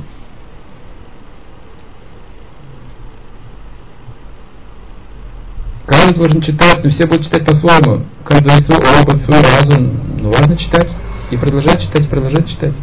Каждый должен читать, но все будут читать по-своему. Каждый свой опыт, свой разум. Но важно читать. И продолжать читать, и продолжать читать.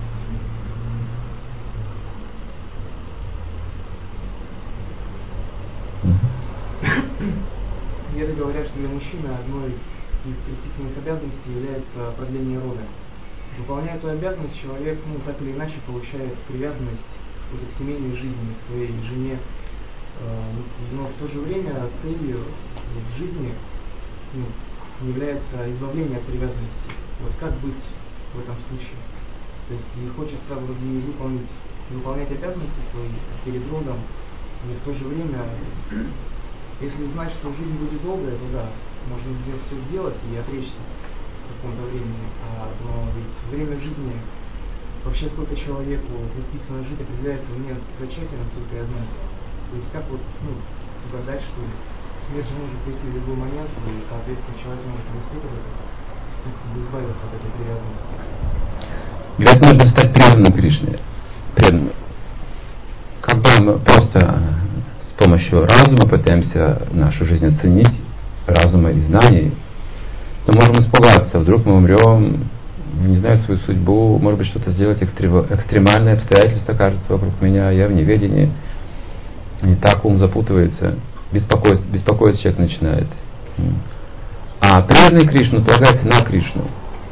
Веды говорят, что для мужчины одной из предписанных обязанностей является продление рода. Выполняя эту обязанность, человек, ну, так или иначе, получает привязанность к семейной жизни, к своей жене. Но в то же время целью в жизни, ну, является избавление от привязанности. Вот как быть в этом случае? То есть и хочется вроде не выполнить, выполнять обязанности свои перед родом, и в то же время, если знать, что жизнь будет долгая, то да, можно все сделать и отречься в каком-то времени. А, но ведь время жизни, вообще сколько человеку предписано жить, определяется вне зачатия, насколько я знаю. То есть как вот, ну, угадать, что смерть может прийти в любой момент, и, соответственно, человек может не успеть от этого, ну, как бы избавиться от этой привязанности. Для этого нужно стать преданным Кришне. Преданным. Когда мы просто с помощью разума пытаемся нашу жизнь оценить, разума и знаний, то можем испугаться. Вдруг мы умрем, не знаю свою судьбу, может быть, что-то сделать экстремальное, обстоятельства окажется вокруг меня, я в неведении. И так ум запутывается, беспокоиться, беспокоиться человек начинает. А преданный Кришну полагается на Кришну.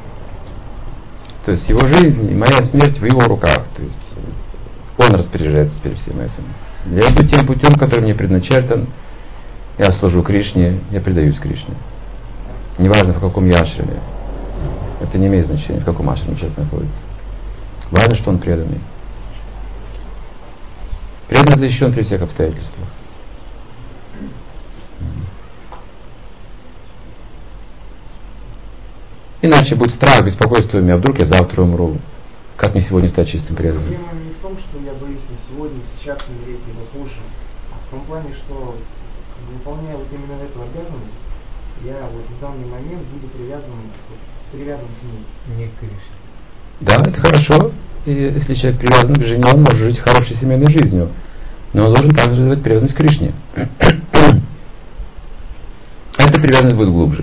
То есть его жизнь и моя смерть в его руках. То есть он распоряжается теперь всем этим. Я иду тем путем, который мне предначертан. Я служу Кришне, я предаюсь Кришне. Неважно, в каком я ашраме. Это не имеет значения, в каком ашраме человек находится. Важно, что он преданный. Преданный защищен при всех обстоятельствах. Иначе будет страх, беспокойство у меня, вдруг я завтра умру. Как мне сегодня стать чистым преданным? Проблема не в том, что я боюсь не сегодня, сейчас умереть, либо позже, а в том плане, что выполняя вот именно эту обязанность, я вот в данный момент буду привязан, привязан к ней. Не к Кришне. Да, это хорошо. И если человек привязан к жене, он может жить хорошей семейной жизнью. Но он должен также развивать привязанность к Кришне. Эта привязанность будет глубже.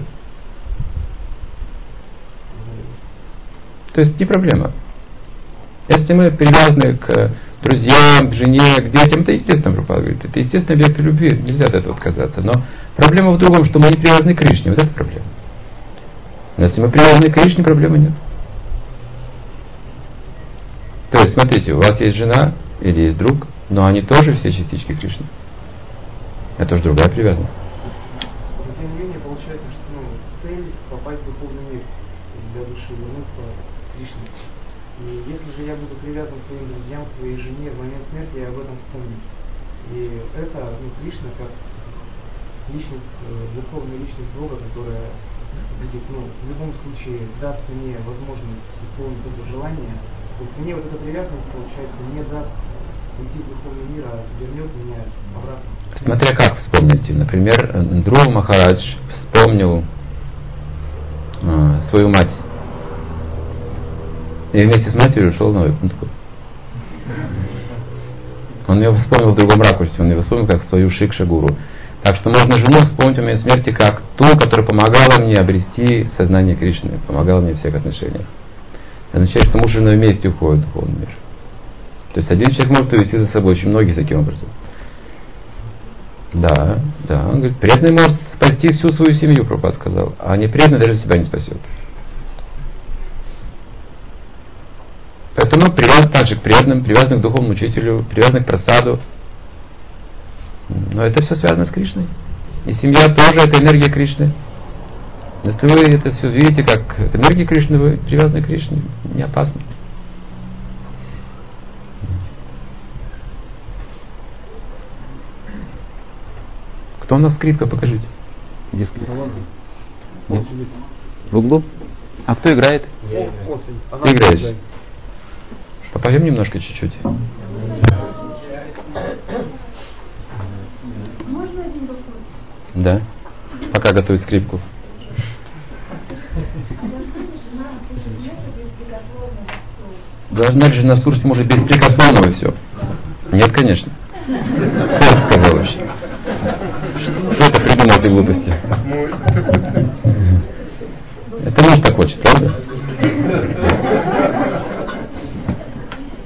То есть не проблема. Если мы привязаны к друзьям, к жене, к детям, это естественно, Прабхупада говорит. Это естественный объект любви. Нельзя от этого отказаться. Но проблема в другом, что мы не привязаны к Кришне. Вот это проблема. Но если мы привязаны к Кришне, проблемы нет. То есть, смотрите, у вас есть жена или есть друг, но они тоже все частички Кришны. Это же другая привязанность. Но тем не менее, получается, что ну, цель попасть в духовный мир, для души вернуться к Кришне. И если же я буду привязан к своим друзьям, к своей жене, в момент смерти я об этом вспомню. И это, ну, Кришна как личность, верховная личность Бога, которая будет, ну, в любом случае даст мне возможность исполнить это желание. То есть мне вот эта привязанность, получается, не даст уйти в духовный мир, а вернет меня обратно. Смотря как вспомните. Например, Друва Махарадж вспомнил э, свою мать. И вместе с матерью ушел на Вайкунтху. Он ее вспомнил в другом ракурсе. Он ее вспомнил как свою Шикша-гуру. Так что можно жену вспомнить в момент смерти как ту, которая помогала мне обрести сознание Кришны, помогала мне в всех отношениях. Это означает, что муж и жена вместе уходят в духовный мир. То есть один человек может увести за собой очень многих таким образом. Да, да. Он говорит, преданный может спасти всю свою семью, Прабхупада сказал, а непреданный даже себя не спасет. Поэтому привязан также к преданным, привязан к духовному учителю, привязан к прасаду. Но это все связано с Кришной. И семья тоже это энергия Кришны. Если вы это все видите как энергия Кришны, вы привязаны к Кришне, не опасно. Кто у нас скрипка? Покажите. Где скрипка? Нет. В углу? А кто играет? Я Ты играешь? Попоем немножко, чуть-чуть. Можно один вопрос? Да. Пока готовит скрипку. Должна ли жена слушать мужа беспрекословно и все? Нет, конечно. Кто это сказал вообще? Кто это придумал эти глупости? Это муж так хочет, правда?